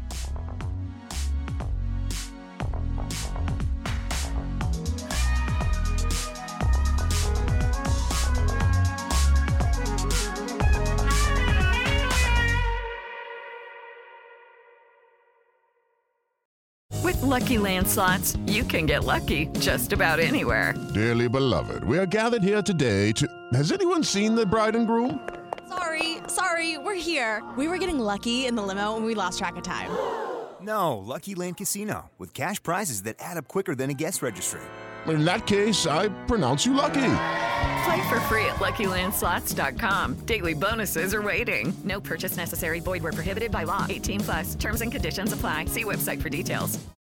With Lucky Land Slots, you can get lucky just about anywhere. Dearly beloved, we are gathered here today to... Has anyone seen the bride and groom? Sorry, we're here. We were getting lucky in the limo and we lost track of time. No, Lucky Land Casino, with cash prizes that add up quicker than a guest registry. In that case, I pronounce you lucky. Play for free at LuckyLandSlots.com. Daily bonuses are waiting. No purchase necessary. Void where prohibited by law. 18+. Terms and conditions apply. See website for details.